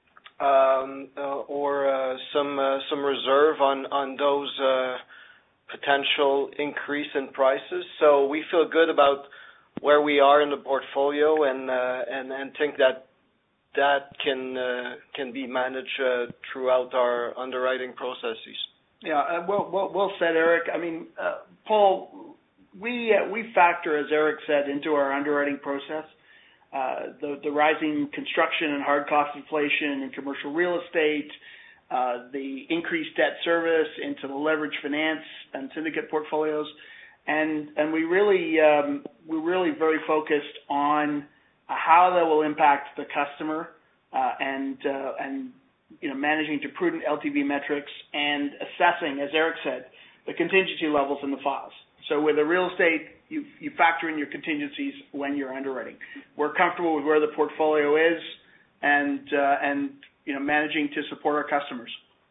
some reserve on those potential increase in prices. So we feel good about where we are in the portfolio and think that can be managed throughout our underwriting processes. Yeah, well said, Eric. I mean, Paul, we factor, as Eric said, into our underwriting process the rising construction and hard cost inflation in commercial real estate, the increased debt service into the leverage finance and syndicate portfolios, and we're really very focused on how that will impact the customer and managing to prudent LTV metrics and assessing, as Eric said, the contingency levels in the files. So with the real estate, you factor in your contingencies when you're underwriting. We're comfortable with where the portfolio is and managing to support our customers.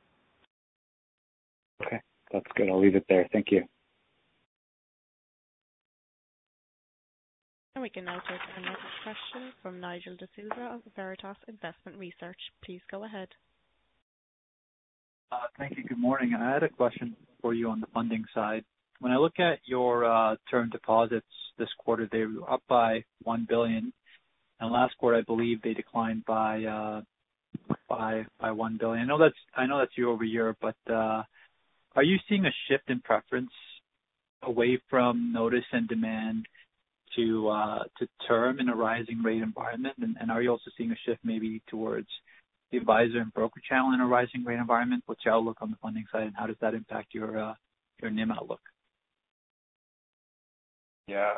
Okay, that's good. I'll leave it there. Thank you. And we can now take our next question from Nigel D'Souza of Veritas Investment Research. Please go ahead. Thank you. Good morning. I had a question for you on the funding side. When I look at your term deposits this quarter, they were up by $1 billion, and last quarter I believe they declined by $1 billion. I know that's year over year, but are you seeing a shift in preference away from notice and demand to term in a rising rate environment, and are you also seeing a shift maybe towards the advisor and broker channel in a rising rate environment? What's your outlook on the funding side, and how does that impact your NIM outlook? Yeah,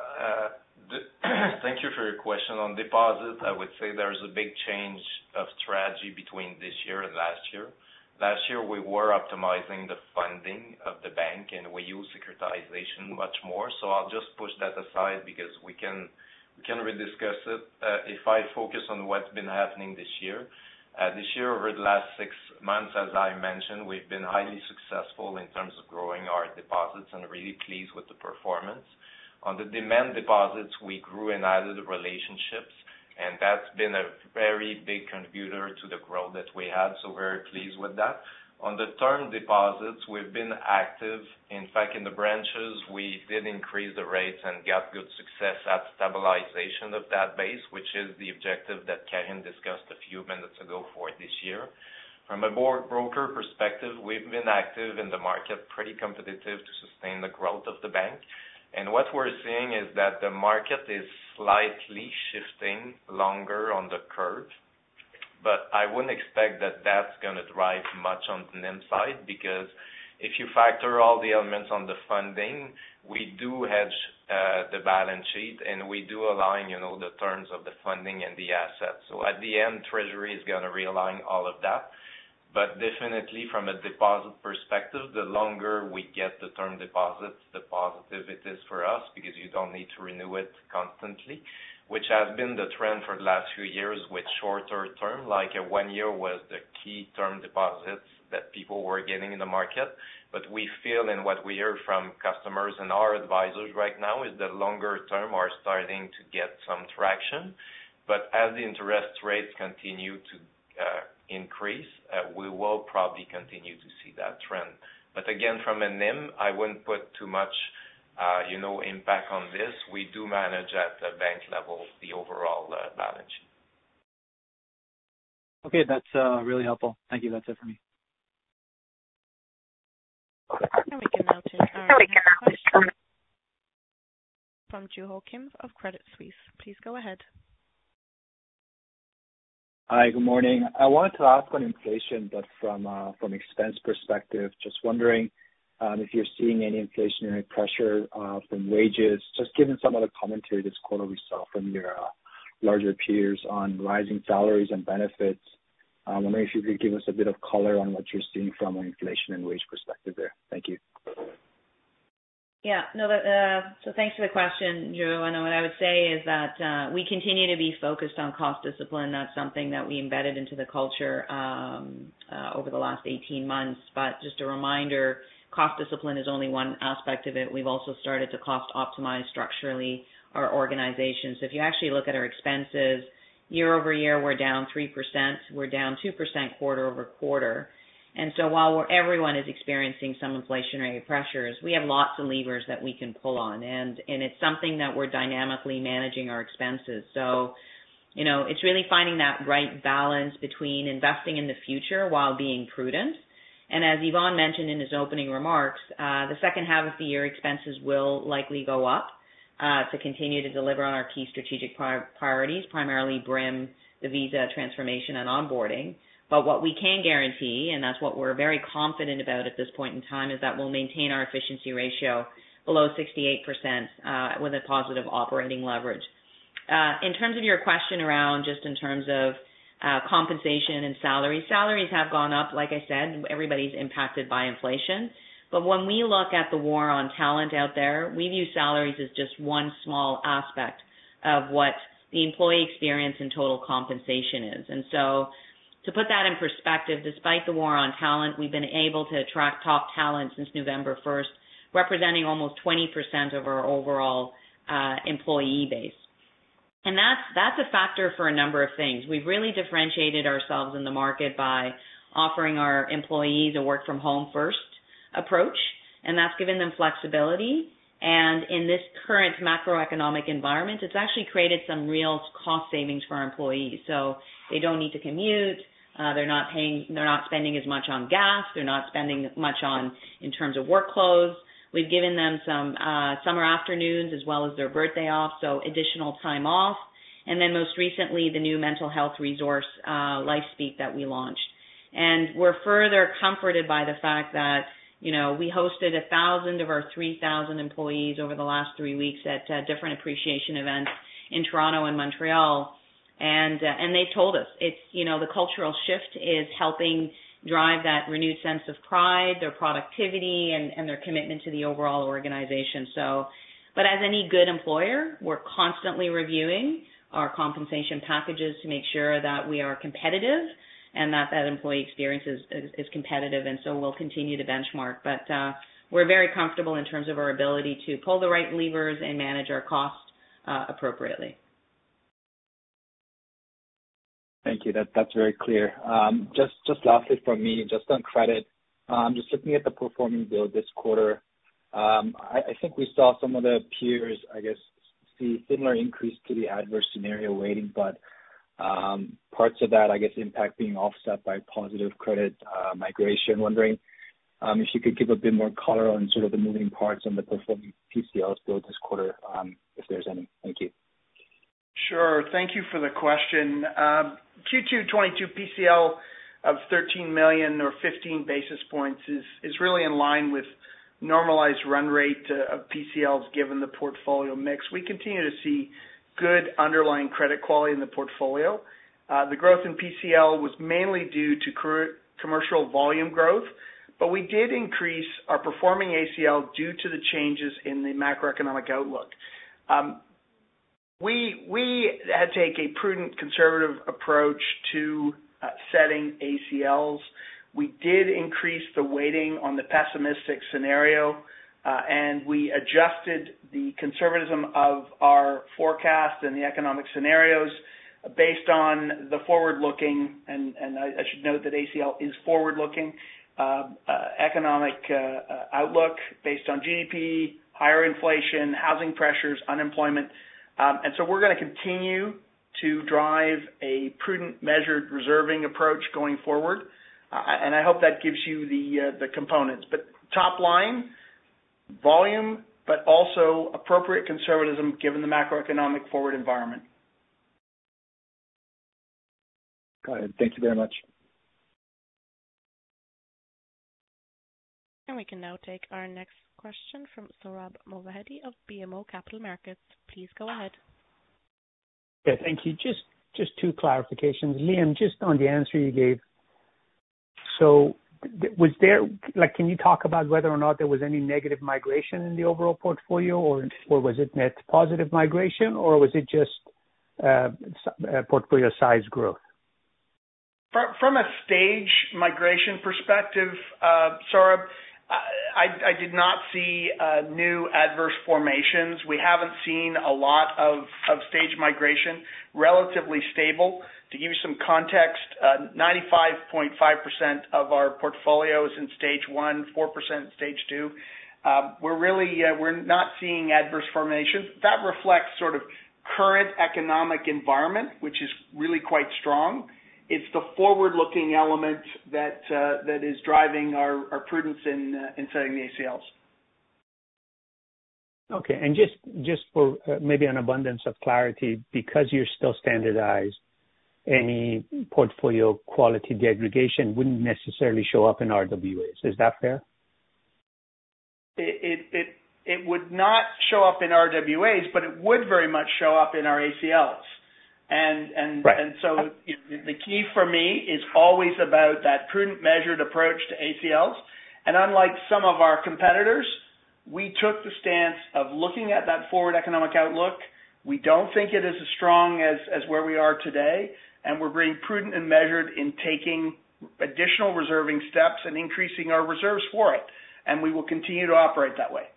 thank you for your question. On deposits, I would say there's a big change of strategy between this year and last year. Last year, we were optimizing the funding of the bank, and we use securitization much more. So I'll just push that aside because we can rediscuss it. If I focus on what's been happening this year, over the last 6 months, as I mentioned, we've been highly successful in terms of growing our deposits and really pleased with the performance. On the demand deposits, we grew and added relationships, and that's been a very big contributor to the growth that we had, so very pleased with that. On the term deposits, we've been active. In fact, in the branches, we did increase the rates and got good success at stabilization of that base, which is the objective that Karine discussed a few minutes ago for this year. From a broker perspective, we've been active in the market, pretty competitive to sustain the growth of the bank. And what we're seeing is that the market is slightly shifting longer on the curve, but I wouldn't expect that that's going to drive much on the NIM side, because if you factor all the elements on the funding, we do hedge the balance sheet, and we do align, the terms of the funding and the assets. So at the end, Treasury is going to realign all of that. But definitely from a deposit perspective, the longer we get the term deposits, the positive it is for us, because you don't need to renew it constantly, which has been the trend for the last few years with shorter term, like 1 year was the key term deposits that people were getting in the market. But we feel, and what we hear from customers and our advisors right now, is that longer term are starting to get some traction. But as the interest rates continue to increase, we will probably continue to see that trend. But again, from a NIM, I wouldn't put too much impact on this, we do manage at the bank level the overall balance sheet. Okay, that's really helpful. Thank you. That's it for me. And we can now take our next question from Joo Ho Kim of Credit Suisse. Please go ahead. Hi, good morning. I wanted to ask on inflation, but from expense perspective, just wondering if you're seeing any inflationary pressure from wages, just given some of the commentary this quarter we saw from your larger peers on rising salaries and benefits. I'm wondering if you could give us a bit of color on what you're seeing from an inflation and wage perspective there. Thank you. Yeah, no, so thanks for the question, Drew. And what I would say is that we continue to be focused on cost discipline. That's something that we embedded into the culture over the last 18 months. But just a reminder, cost discipline is only one aspect of it. We've also started to cost optimize structurally our organization. So if you actually look at our expenses, year over year, we're down 3%. We're down 2% quarter over quarter. And so while everyone is experiencing some inflationary pressures, we have lots of levers that we can pull on. And it's something that we're dynamically managing our expenses. So, it's really finding that right balance between investing in the future while being prudent. And as Yvan mentioned in his opening remarks, the second half of the year expenses will likely go up to continue to deliver on our key strategic priorities, primarily BRIM, the visa transformation and onboarding. But what we can guarantee, and that's what we're very confident about at this point in time, is that we'll maintain our efficiency ratio below 68% with a positive operating leverage. In terms of your question around just in terms of compensation and salaries have gone up. Like I said, everybody's impacted by inflation. But when we look at the war on talent out there, we view salaries as just one small aspect of what the employee experience and total compensation is. And so to put that in perspective, despite the war on talent, we've been able to attract top talent since November 1st, representing almost 20% of our overall employee base. And that's a factor for a number of things. We've really differentiated ourselves in the market by offering our employees a work from home first approach, and that's given them flexibility. And in this current macroeconomic environment, it's actually created some real cost savings for our employees. So they don't need to commute. They're not spending as much on gas. They're not spending much in terms of work clothes. We've given them some summer afternoons as well as their birthday off, so additional time off. And then most recently, the new mental health resource, LifeSpeak, that we launched. And we're further comforted by the fact that, we hosted 1,000 of our 3,000 employees over the last 3 weeks at different appreciation events in Toronto and Montreal. And they've told us it's, the cultural shift is helping drive that renewed sense of pride, their productivity, and their commitment to the overall organization. So, but as any good employer, we're constantly reviewing our compensation packages to make sure that we are competitive and that employee experience is competitive. And so we'll continue to benchmark. But we're very comfortable in terms of our ability to pull the right levers and manage our costs appropriately. Thank you. That's very clear. Just lastly from me, just on credit, just looking at the performing bill this quarter, I think we saw some of the peers, see similar increase to the adverse scenario weighting, but parts of that, impact being offset by positive credit migration. Wondering if you could give a bit more color on sort of the moving parts on the performing PCLs bill this quarter, if there's any. Thank you. Sure. Thank you for the question. Q2 22 PCL of 13 million or 15 basis points is really in line with normalized run rate of PCLs given the portfolio mix. We continue to see good underlying credit quality in the portfolio. The growth in PCL was mainly due to commercial volume growth, but we did increase our performing ACL due to the changes in the macroeconomic outlook. We had to take a prudent, conservative approach to setting ACLs. We did increase the weighting on the pessimistic scenario, and we adjusted the conservatism of our forecast and the economic scenarios based on the forward-looking, and I should note that ACL is forward-looking, economic outlook based on GDP, higher inflation, housing pressures, unemployment. And so we're going to continue to drive a prudent, measured reserving approach going forward. And I hope that gives you the components. But top line, volume, but also appropriate conservatism given the macroeconomic forward environment. Got it. Thank you very much. And we can now take our next question from Sohrab Movahedi of BMO Capital Markets. Please go ahead. Yeah, thank you. Just two clarifications. Liam, just on the answer you gave. So was there, can you talk about whether or not there was any negative migration in the overall portfolio, or was it net positive migration, or was it just portfolio size growth? From a stage migration perspective, Sohrab, I did not see new adverse formations. We haven't seen a lot of stage migration, relatively stable. To give you some context, 95.5% of our portfolio is in stage 1, 4% in stage 2. We're not seeing adverse formations. That reflects sort of current economic environment, which is really quite strong. It's the forward-looking element that is driving our prudence in setting the ACLs. Okay, and just for maybe an abundance of clarity, because you're still standardized, any portfolio quality degradation wouldn't necessarily show up in RWAs. Is that fair? It would not show up in RWAs, but it would very much show up in our ACLs. And so the key for me is always about that prudent, measured approach to ACLs. And unlike some of our competitors, we took the stance of looking at that forward economic outlook. We don't think it is as strong as where we are today, and we're being prudent and measured in taking additional reserving steps and increasing our reserves for it. And we will continue to operate that way.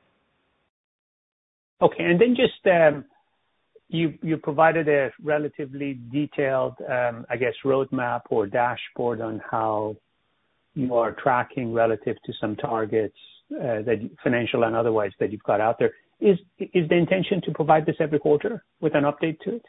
Okay, and then just you provided a relatively detailed, roadmap or dashboard on how you are tracking relative to some targets, that financial and otherwise, that you've got out there. Is the intention to provide this every quarter with an update to it?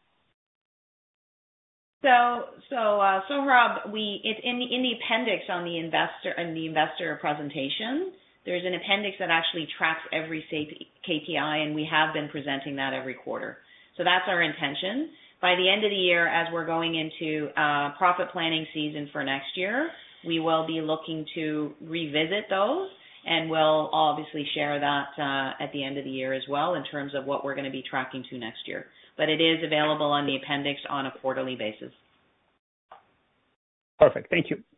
So Rob, it's in the appendix on the investor presentation. There's an appendix that actually tracks every KPI, and we have been presenting that every quarter. So that's our intention. By the end of the year, as we're going into profit planning season for next year, we will be looking to revisit those, and we'll obviously share that at the end of the year as well in terms of what we're going to be tracking to next year. But it is available on the appendix on a quarterly basis. Perfect. Thank you.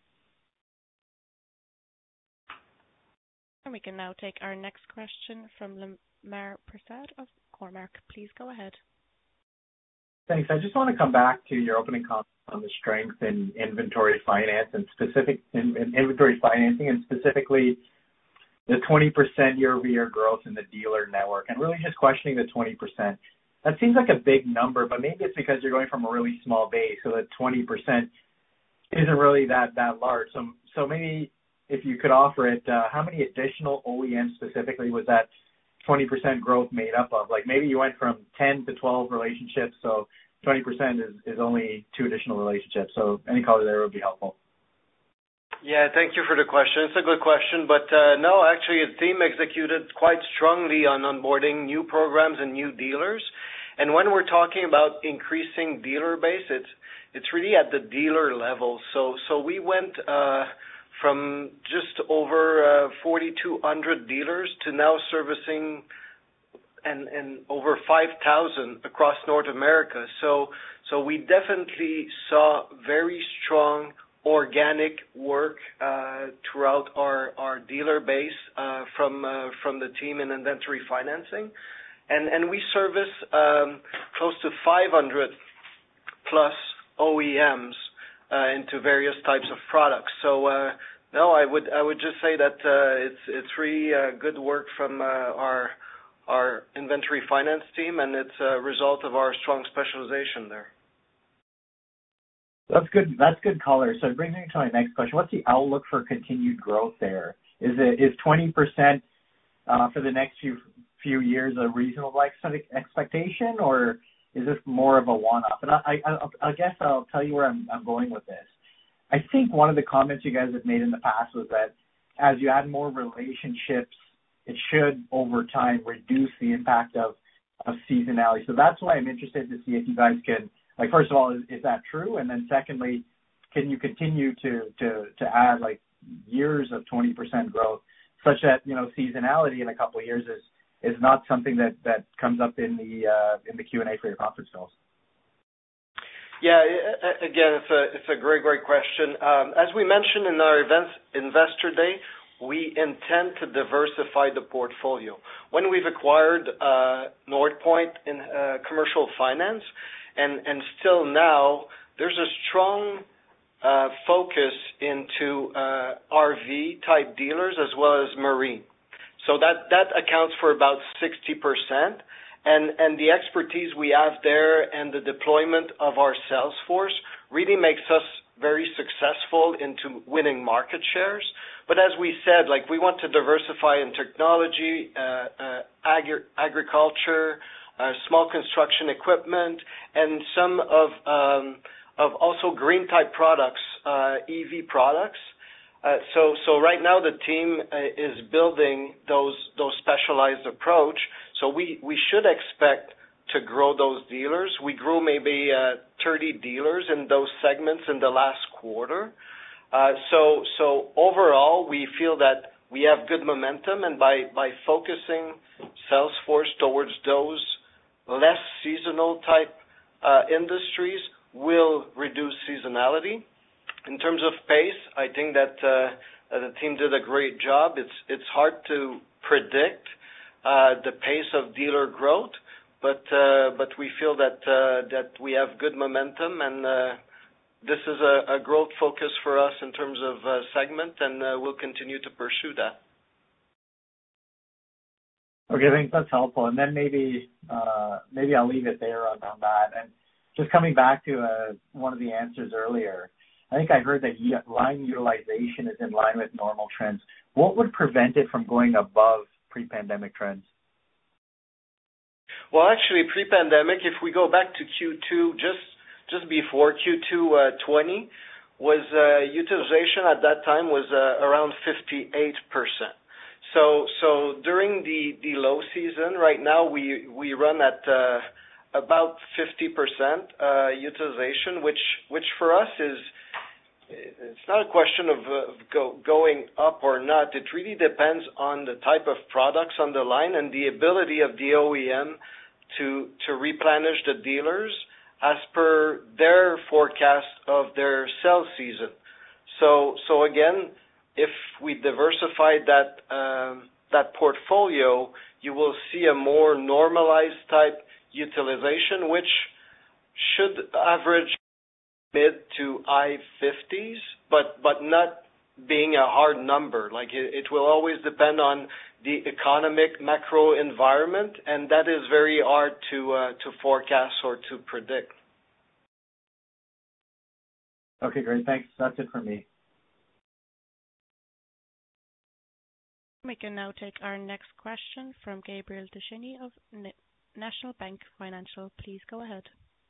And we can now take our next question from Lemar Persaud of Cormark. Please go ahead. Thanks. I just want to come back to your opening comment on the strength in inventory finance and inventory financing, and specifically the 20% year-over-year growth in the dealer network, and really just questioning the 20%. That seems like a big number, but maybe it's because you're going from a really small base, so that 20% isn't really that large. So maybe if you could offer it, how many additional OEMs specifically was that 20% growth made up of? Like maybe you went from 10 to 12 relationships, so 20% is only 2 additional relationships. So any color there would be helpful. Yeah, thank you for the question. It's a good question, but no, actually the team executed quite strongly on onboarding new programs and new dealers. And when we're talking about increasing dealer base, it's really at the dealer level. So we went from just over 4,200 dealers to now servicing and over 5,000 across North America. So we definitely saw very strong organic work throughout our dealer base from the team in inventory financing, and we service close to 500 plus OEMs into various types of products. So no, I would just say that it's really good work from our inventory finance team, and it's a result of our strong specialization there. That's good. That's good color. So it brings me to my next question. What's the outlook for continued growth there? Is 20% for the next few years a reasonable expectation, or is this more of a one-off? And I guess I'll tell you where I'm going with this. I think one of the comments you guys have made in the past was that as you add more relationships, it should over time reduce the impact of seasonality. So that's why I'm interested to see if you guys can, like, first of all, is that true? And then secondly, can you continue to add like years of 20% growth such that, you know, seasonality in a couple of years is not something that comes up in the Q&A for your conference calls? Yeah, again, it's a great question. As we mentioned in our Investor Day, we intend to diversify the portfolio. When we've acquired Northpoint in commercial finance, and still now, there's a strong focus into RV type dealers as well as marine. So that accounts for about 60%. And the expertise we have there and the deployment of our sales force really makes us very successful into winning market shares. But as we said, like, we want to diversify in technology, agriculture, small construction equipment, and some of also green type products, EV products. So right now the team is building those specialized approach. So we should expect to grow those dealers. We grew maybe 30 dealers in those segments in the last quarter. So overall, we feel that we have good momentum, and by focusing Salesforce towards those less seasonal type industries will reduce seasonality. In terms of pace, I think that the team did a great job. It's hard to predict the pace of dealer growth, but we feel that we have good momentum, and this is a growth focus for us in terms of segment, and we'll continue to pursue that. Okay, I think that's helpful. And then maybe I'll leave it there on that. And just coming back to one of the answers earlier, I think I heard that line utilization is in line with normal trends. What would prevent it from going above pre-pandemic trends? Well, actually, pre-pandemic, if we go back to Q2, just before Q2 20, was utilization at that time was around 58%. So during the low season, right now we run at about 50% utilization, which for us is, it's not a question of going up or not. It really depends on the type of products on the line and the ability of the OEM to replenish the dealers as per their forecast of their sales season. So again, if we diversify that portfolio, you will see a more normalized type utilization, which should average mid to high 50s, but not being a hard number. Like, it will always depend on the economic macro environment, and that is very hard to forecast or to predict. Okay, great. Thanks. That's it for me. We can now take our next question from Gabriel Dechaine of National Bank Financial. Please go ahead.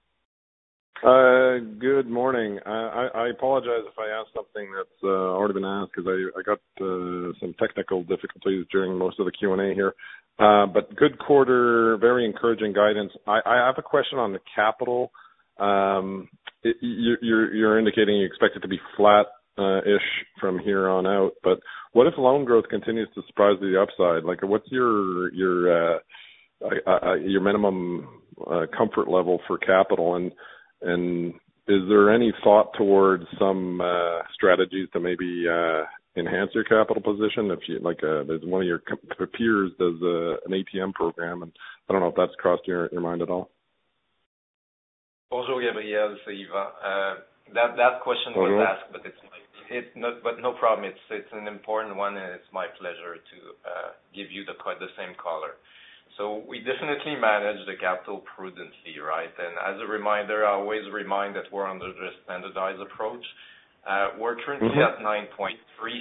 Good morning. I apologize if I asked something that's already been asked, because I got some technical difficulties during most of the Q&A here. But good quarter, very encouraging guidance. I have a question on the capital. You're indicating you expect it to be flat-ish from here on out, but what if loan growth continues to surprise to the upside? Like, what's your minimum comfort level for capital, and is there any thought towards some strategies to maybe enhance your capital position? If you there's one of your peers does an ATM program, and I don't know if that's crossed your mind at all. Bonjour, Gabriel, c'est Yvan. That question was asked, but but no problem. It's an important one, and it's my pleasure to give you the same color. So we definitely manage the capital prudently, right? And as a reminder, I always remind that we're under the standardized approach. We're currently at 9.3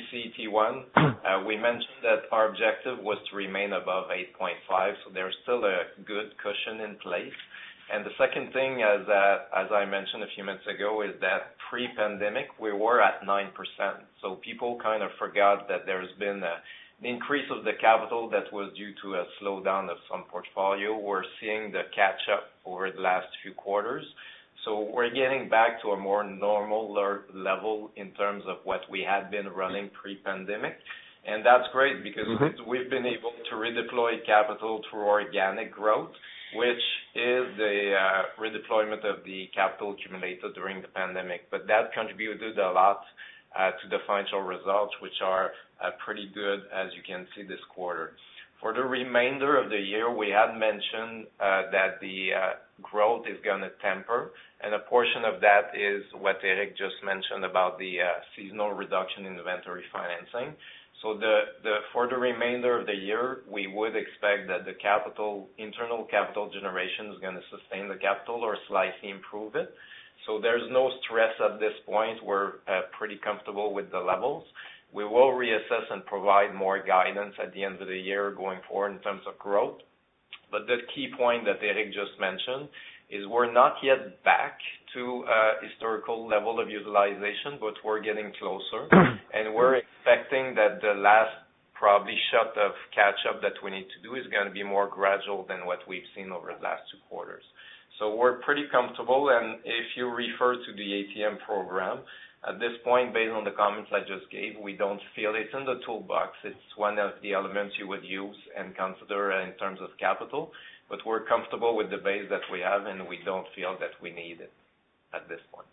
CET1. We mentioned that our objective was to remain above 8.5, so there's still a good cushion in place. And the second thing, as I mentioned a few minutes ago, is that pre-pandemic we were at 9%. So people kind of forgot that there's been an increase of the capital that was due to a slowdown of some portfolio. We're seeing the catch up over the last few quarters. So we're getting back to a more normal level in terms of what we had been running pre-pandemic. And that's great because we've been able to redeploy capital through organic growth, which is the redeployment of the capital accumulated during the pandemic. But that contributed a lot to the financial results, which are pretty good, as you can see this quarter. For the remainder of the year, we had mentioned that the growth is going to temper, and a portion of that is what Eric just mentioned about the seasonal reduction in inventory financing. So for the remainder of the year, we would expect that the internal capital generation is going to sustain the capital or slightly improve it. So there's no stress at this point. We're pretty comfortable with the levels. We will reassess and provide more guidance at the end of the year going forward in terms of growth. But the key point that Eric just mentioned is we're not yet back to historical level of utilization, but we're getting closer. And we're expecting that the last probably shot of catch-up that we need to do is going to be more gradual than what we've seen over the last 2 quarters. So we're pretty comfortable, and if you refer to the ATM program, at this point, based on the comments I just gave, we don't feel it's in the toolbox. It's one of the elements you would use and consider in terms of capital, but we're comfortable with the base that we have, and we don't feel that we need it at this point.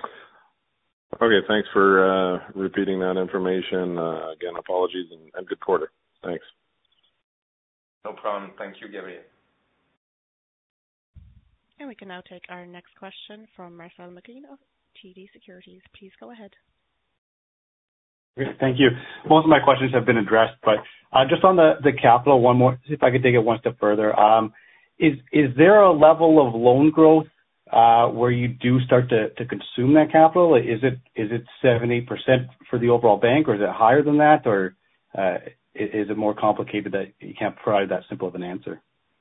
Okay, thanks for repeating that information. Again, apologies and good quarter. Thanks. No problem. Thank you, Gabriel. And we can now take our next question from Marcel McLean of TD Securities. Please go ahead. Great, thank you. Most of my questions have been addressed, but just on the capital, one more, see if I could take it one step further. Is there a level of loan growth where you do start to consume that capital? Is it 7-8% for the overall bank, or is it higher than that, or is it more complicated that you can't provide that simple of an answer?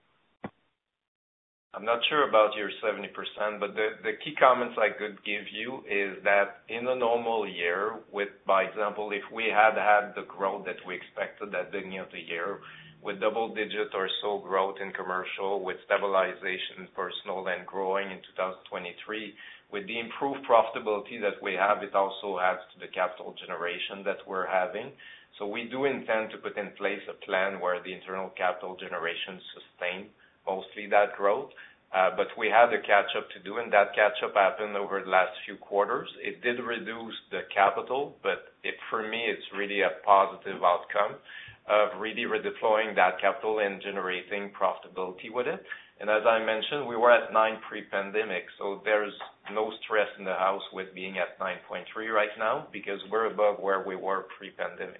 I'm not sure about your 70%, but the key comments I could give you is that in a normal year, by example, if we had the growth that we expected at the beginning of the year, with double-digit or so growth in commercial, with stabilization in personal and growing in 2023, with the improved profitability that we have, it also adds to the capital generation that we're having. So we do intend to put in place a plan where the internal capital generation sustain mostly that growth. But we had a catch-up to do, and that catch-up happened over the last few quarters. It did reduce the capital, but for me, it's really a positive outcome of really redeploying that capital and generating profitability with it. And as I mentioned, we were at 9 pre-pandemic, so there's no stress in the house with being at 9.3 right now because we're above where we were pre-pandemic.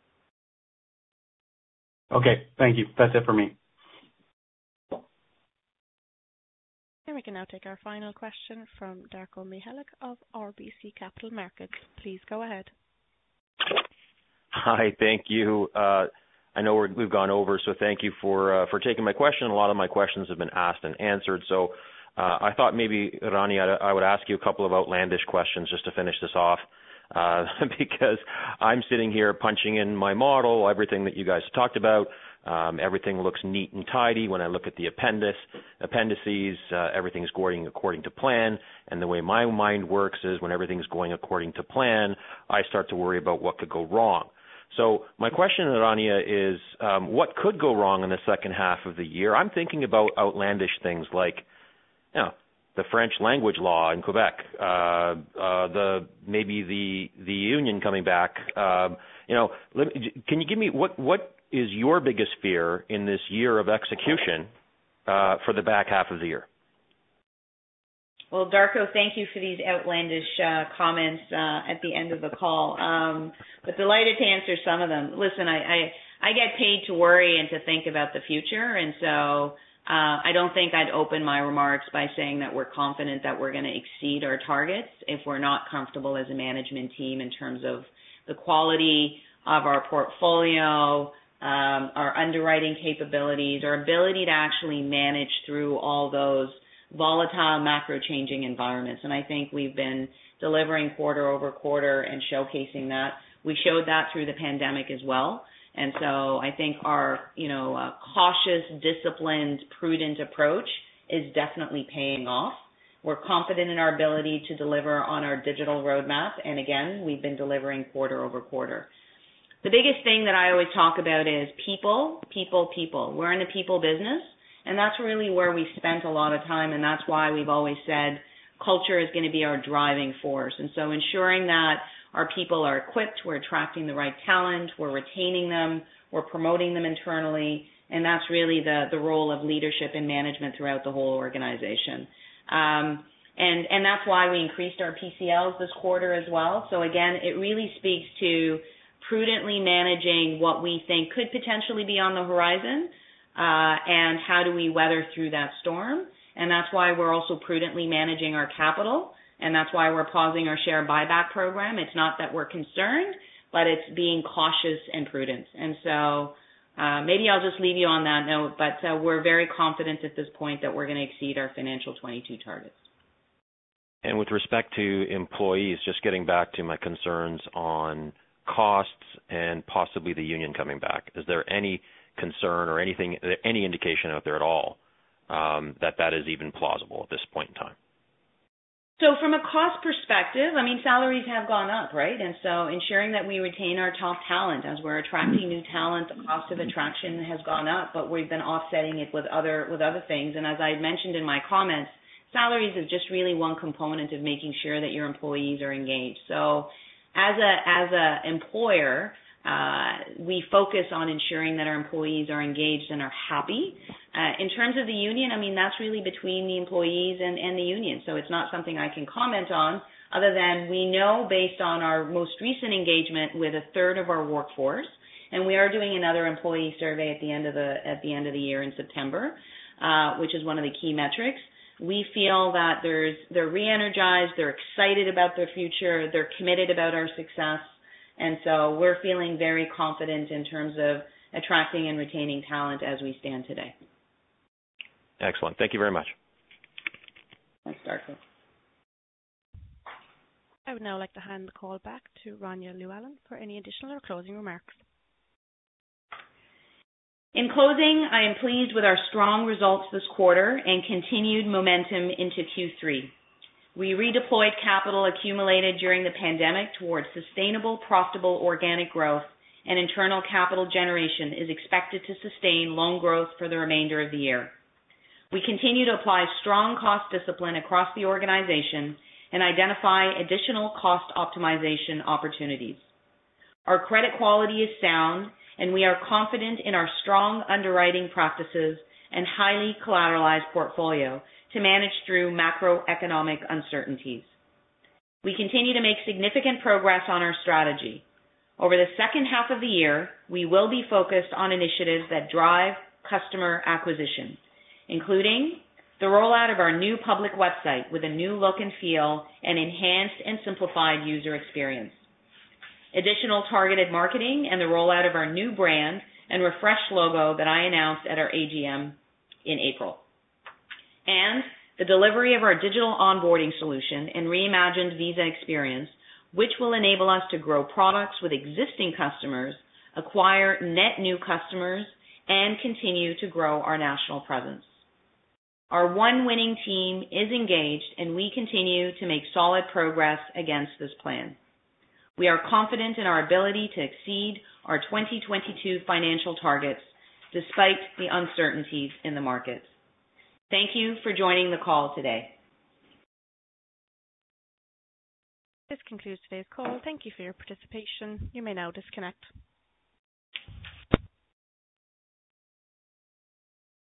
Okay, thank you. That's it for me. And we can now take our final question from Darko Mihelic of RBC Capital Markets. Please go ahead. Hi, thank you. I know we've gone over, so thank you for taking my question. A lot of my questions have been asked and answered, so I thought maybe, Rania, I would ask you a couple of outlandish questions just to finish this off, because I'm sitting here punching in my model, everything that you guys talked about. Everything looks neat and tidy. When I look at the appendices, everything's going according to plan. And the way my mind works is when everything's going according to plan, I start to worry about what could go wrong. So my question, Rania, is what could go wrong in the second half of the year? I'm thinking about outlandish things like, the French language law in Quebec, maybe the union coming back. Can you give me what is your biggest fear in this year of execution for the back half of the year? Well, Darko, thank you for these outlandish comments at the end of the call. But delighted to answer some of them. Listen, I get paid to worry and to think about the future, and so I don't think I'd open my remarks by saying that we're confident that we're going to exceed our targets if we're not comfortable as a management team in terms of the quality of our portfolio, our underwriting capabilities, our ability to actually manage through all those volatile macro changing environments. And I think we've been delivering quarter over quarter and showcasing that. We showed that through the pandemic as well. And so I think our, cautious, disciplined, prudent approach is definitely paying off. We're confident in our ability to deliver on our digital roadmap. And again, we've been delivering quarter over quarter. The biggest thing that I always talk about is people, people, people. We're in the people business, and that's really where we spent a lot of time, and that's why we've always said culture is going to be our driving force. And so ensuring that our people are equipped, we're attracting the right talent, we're retaining them, we're promoting them internally, and that's really the role of leadership and management throughout the whole organization. And that's why we increased our PCLs this quarter as well. So again, it really speaks to prudently managing what we think could potentially be on the horizon, and how do we weather through that storm. And that's why we're also prudently managing our capital, and that's why we're pausing our share buyback program. It's not that we're concerned, but it's being cautious and prudent. And so maybe I'll just leave you on that note, but we're very confident at this point that we're going to exceed our financial 22 targets. And with respect to employees, just getting back to my concerns on costs and possibly the union coming back, is there any concern or anything, any indication out there at all that is even plausible at this point in time? So from a cost perspective, salaries have gone up, right? And so ensuring that we retain our top talent as we're attracting new talent, the cost of attraction has gone up, but we've been offsetting it with other things. And as I mentioned in my comments, salaries is just really one component of making sure that your employees are engaged. So as a employer, we focus on ensuring that our employees are engaged and are happy. In terms of the union, that's really between the employees and the union. So it's not something I can comment on, other than we know based on our most recent engagement with a third of our workforce, and we are doing another employee survey at the end of the year in September, which is one of the key metrics. We feel that they're re-energized, they're excited about their future, they're committed about our success. And so we're feeling very confident in terms of attracting and retaining talent as we stand today. Excellent. Thank you very much. Thanks, Darko. I would now like to hand the call back to Rania Llewellyn for any additional or closing remarks. In closing, I am pleased with our strong results this quarter and continued momentum into Q3. We redeployed capital accumulated during the pandemic towards sustainable, profitable organic growth, and internal capital generation is expected to sustain loan growth for the remainder of the year. We continue to apply strong cost discipline across the organization and identify additional cost optimization opportunities. Our credit quality is sound, and we are confident in our strong underwriting practices and highly collateralized portfolio to manage through macroeconomic uncertainties. We continue to make significant progress on our strategy. Over the second half of the year, we will be focused on initiatives that drive customer acquisition, including the rollout of our new public website with a new look and feel and enhanced and simplified user experience, additional targeted marketing, and the rollout of our new brand and refreshed logo that I announced at our AGM in April, and the delivery of our digital onboarding solution and reimagined Visa experience, which will enable us to grow products with existing customers, acquire net new customers, and continue to grow our national presence. Our one winning team is engaged, and we continue to make solid progress against this plan. We are confident in our ability to exceed our 2022 financial targets despite the uncertainties in the markets. Thank you for joining the call today. This concludes today's call. Thank you for your participation. You may now disconnect.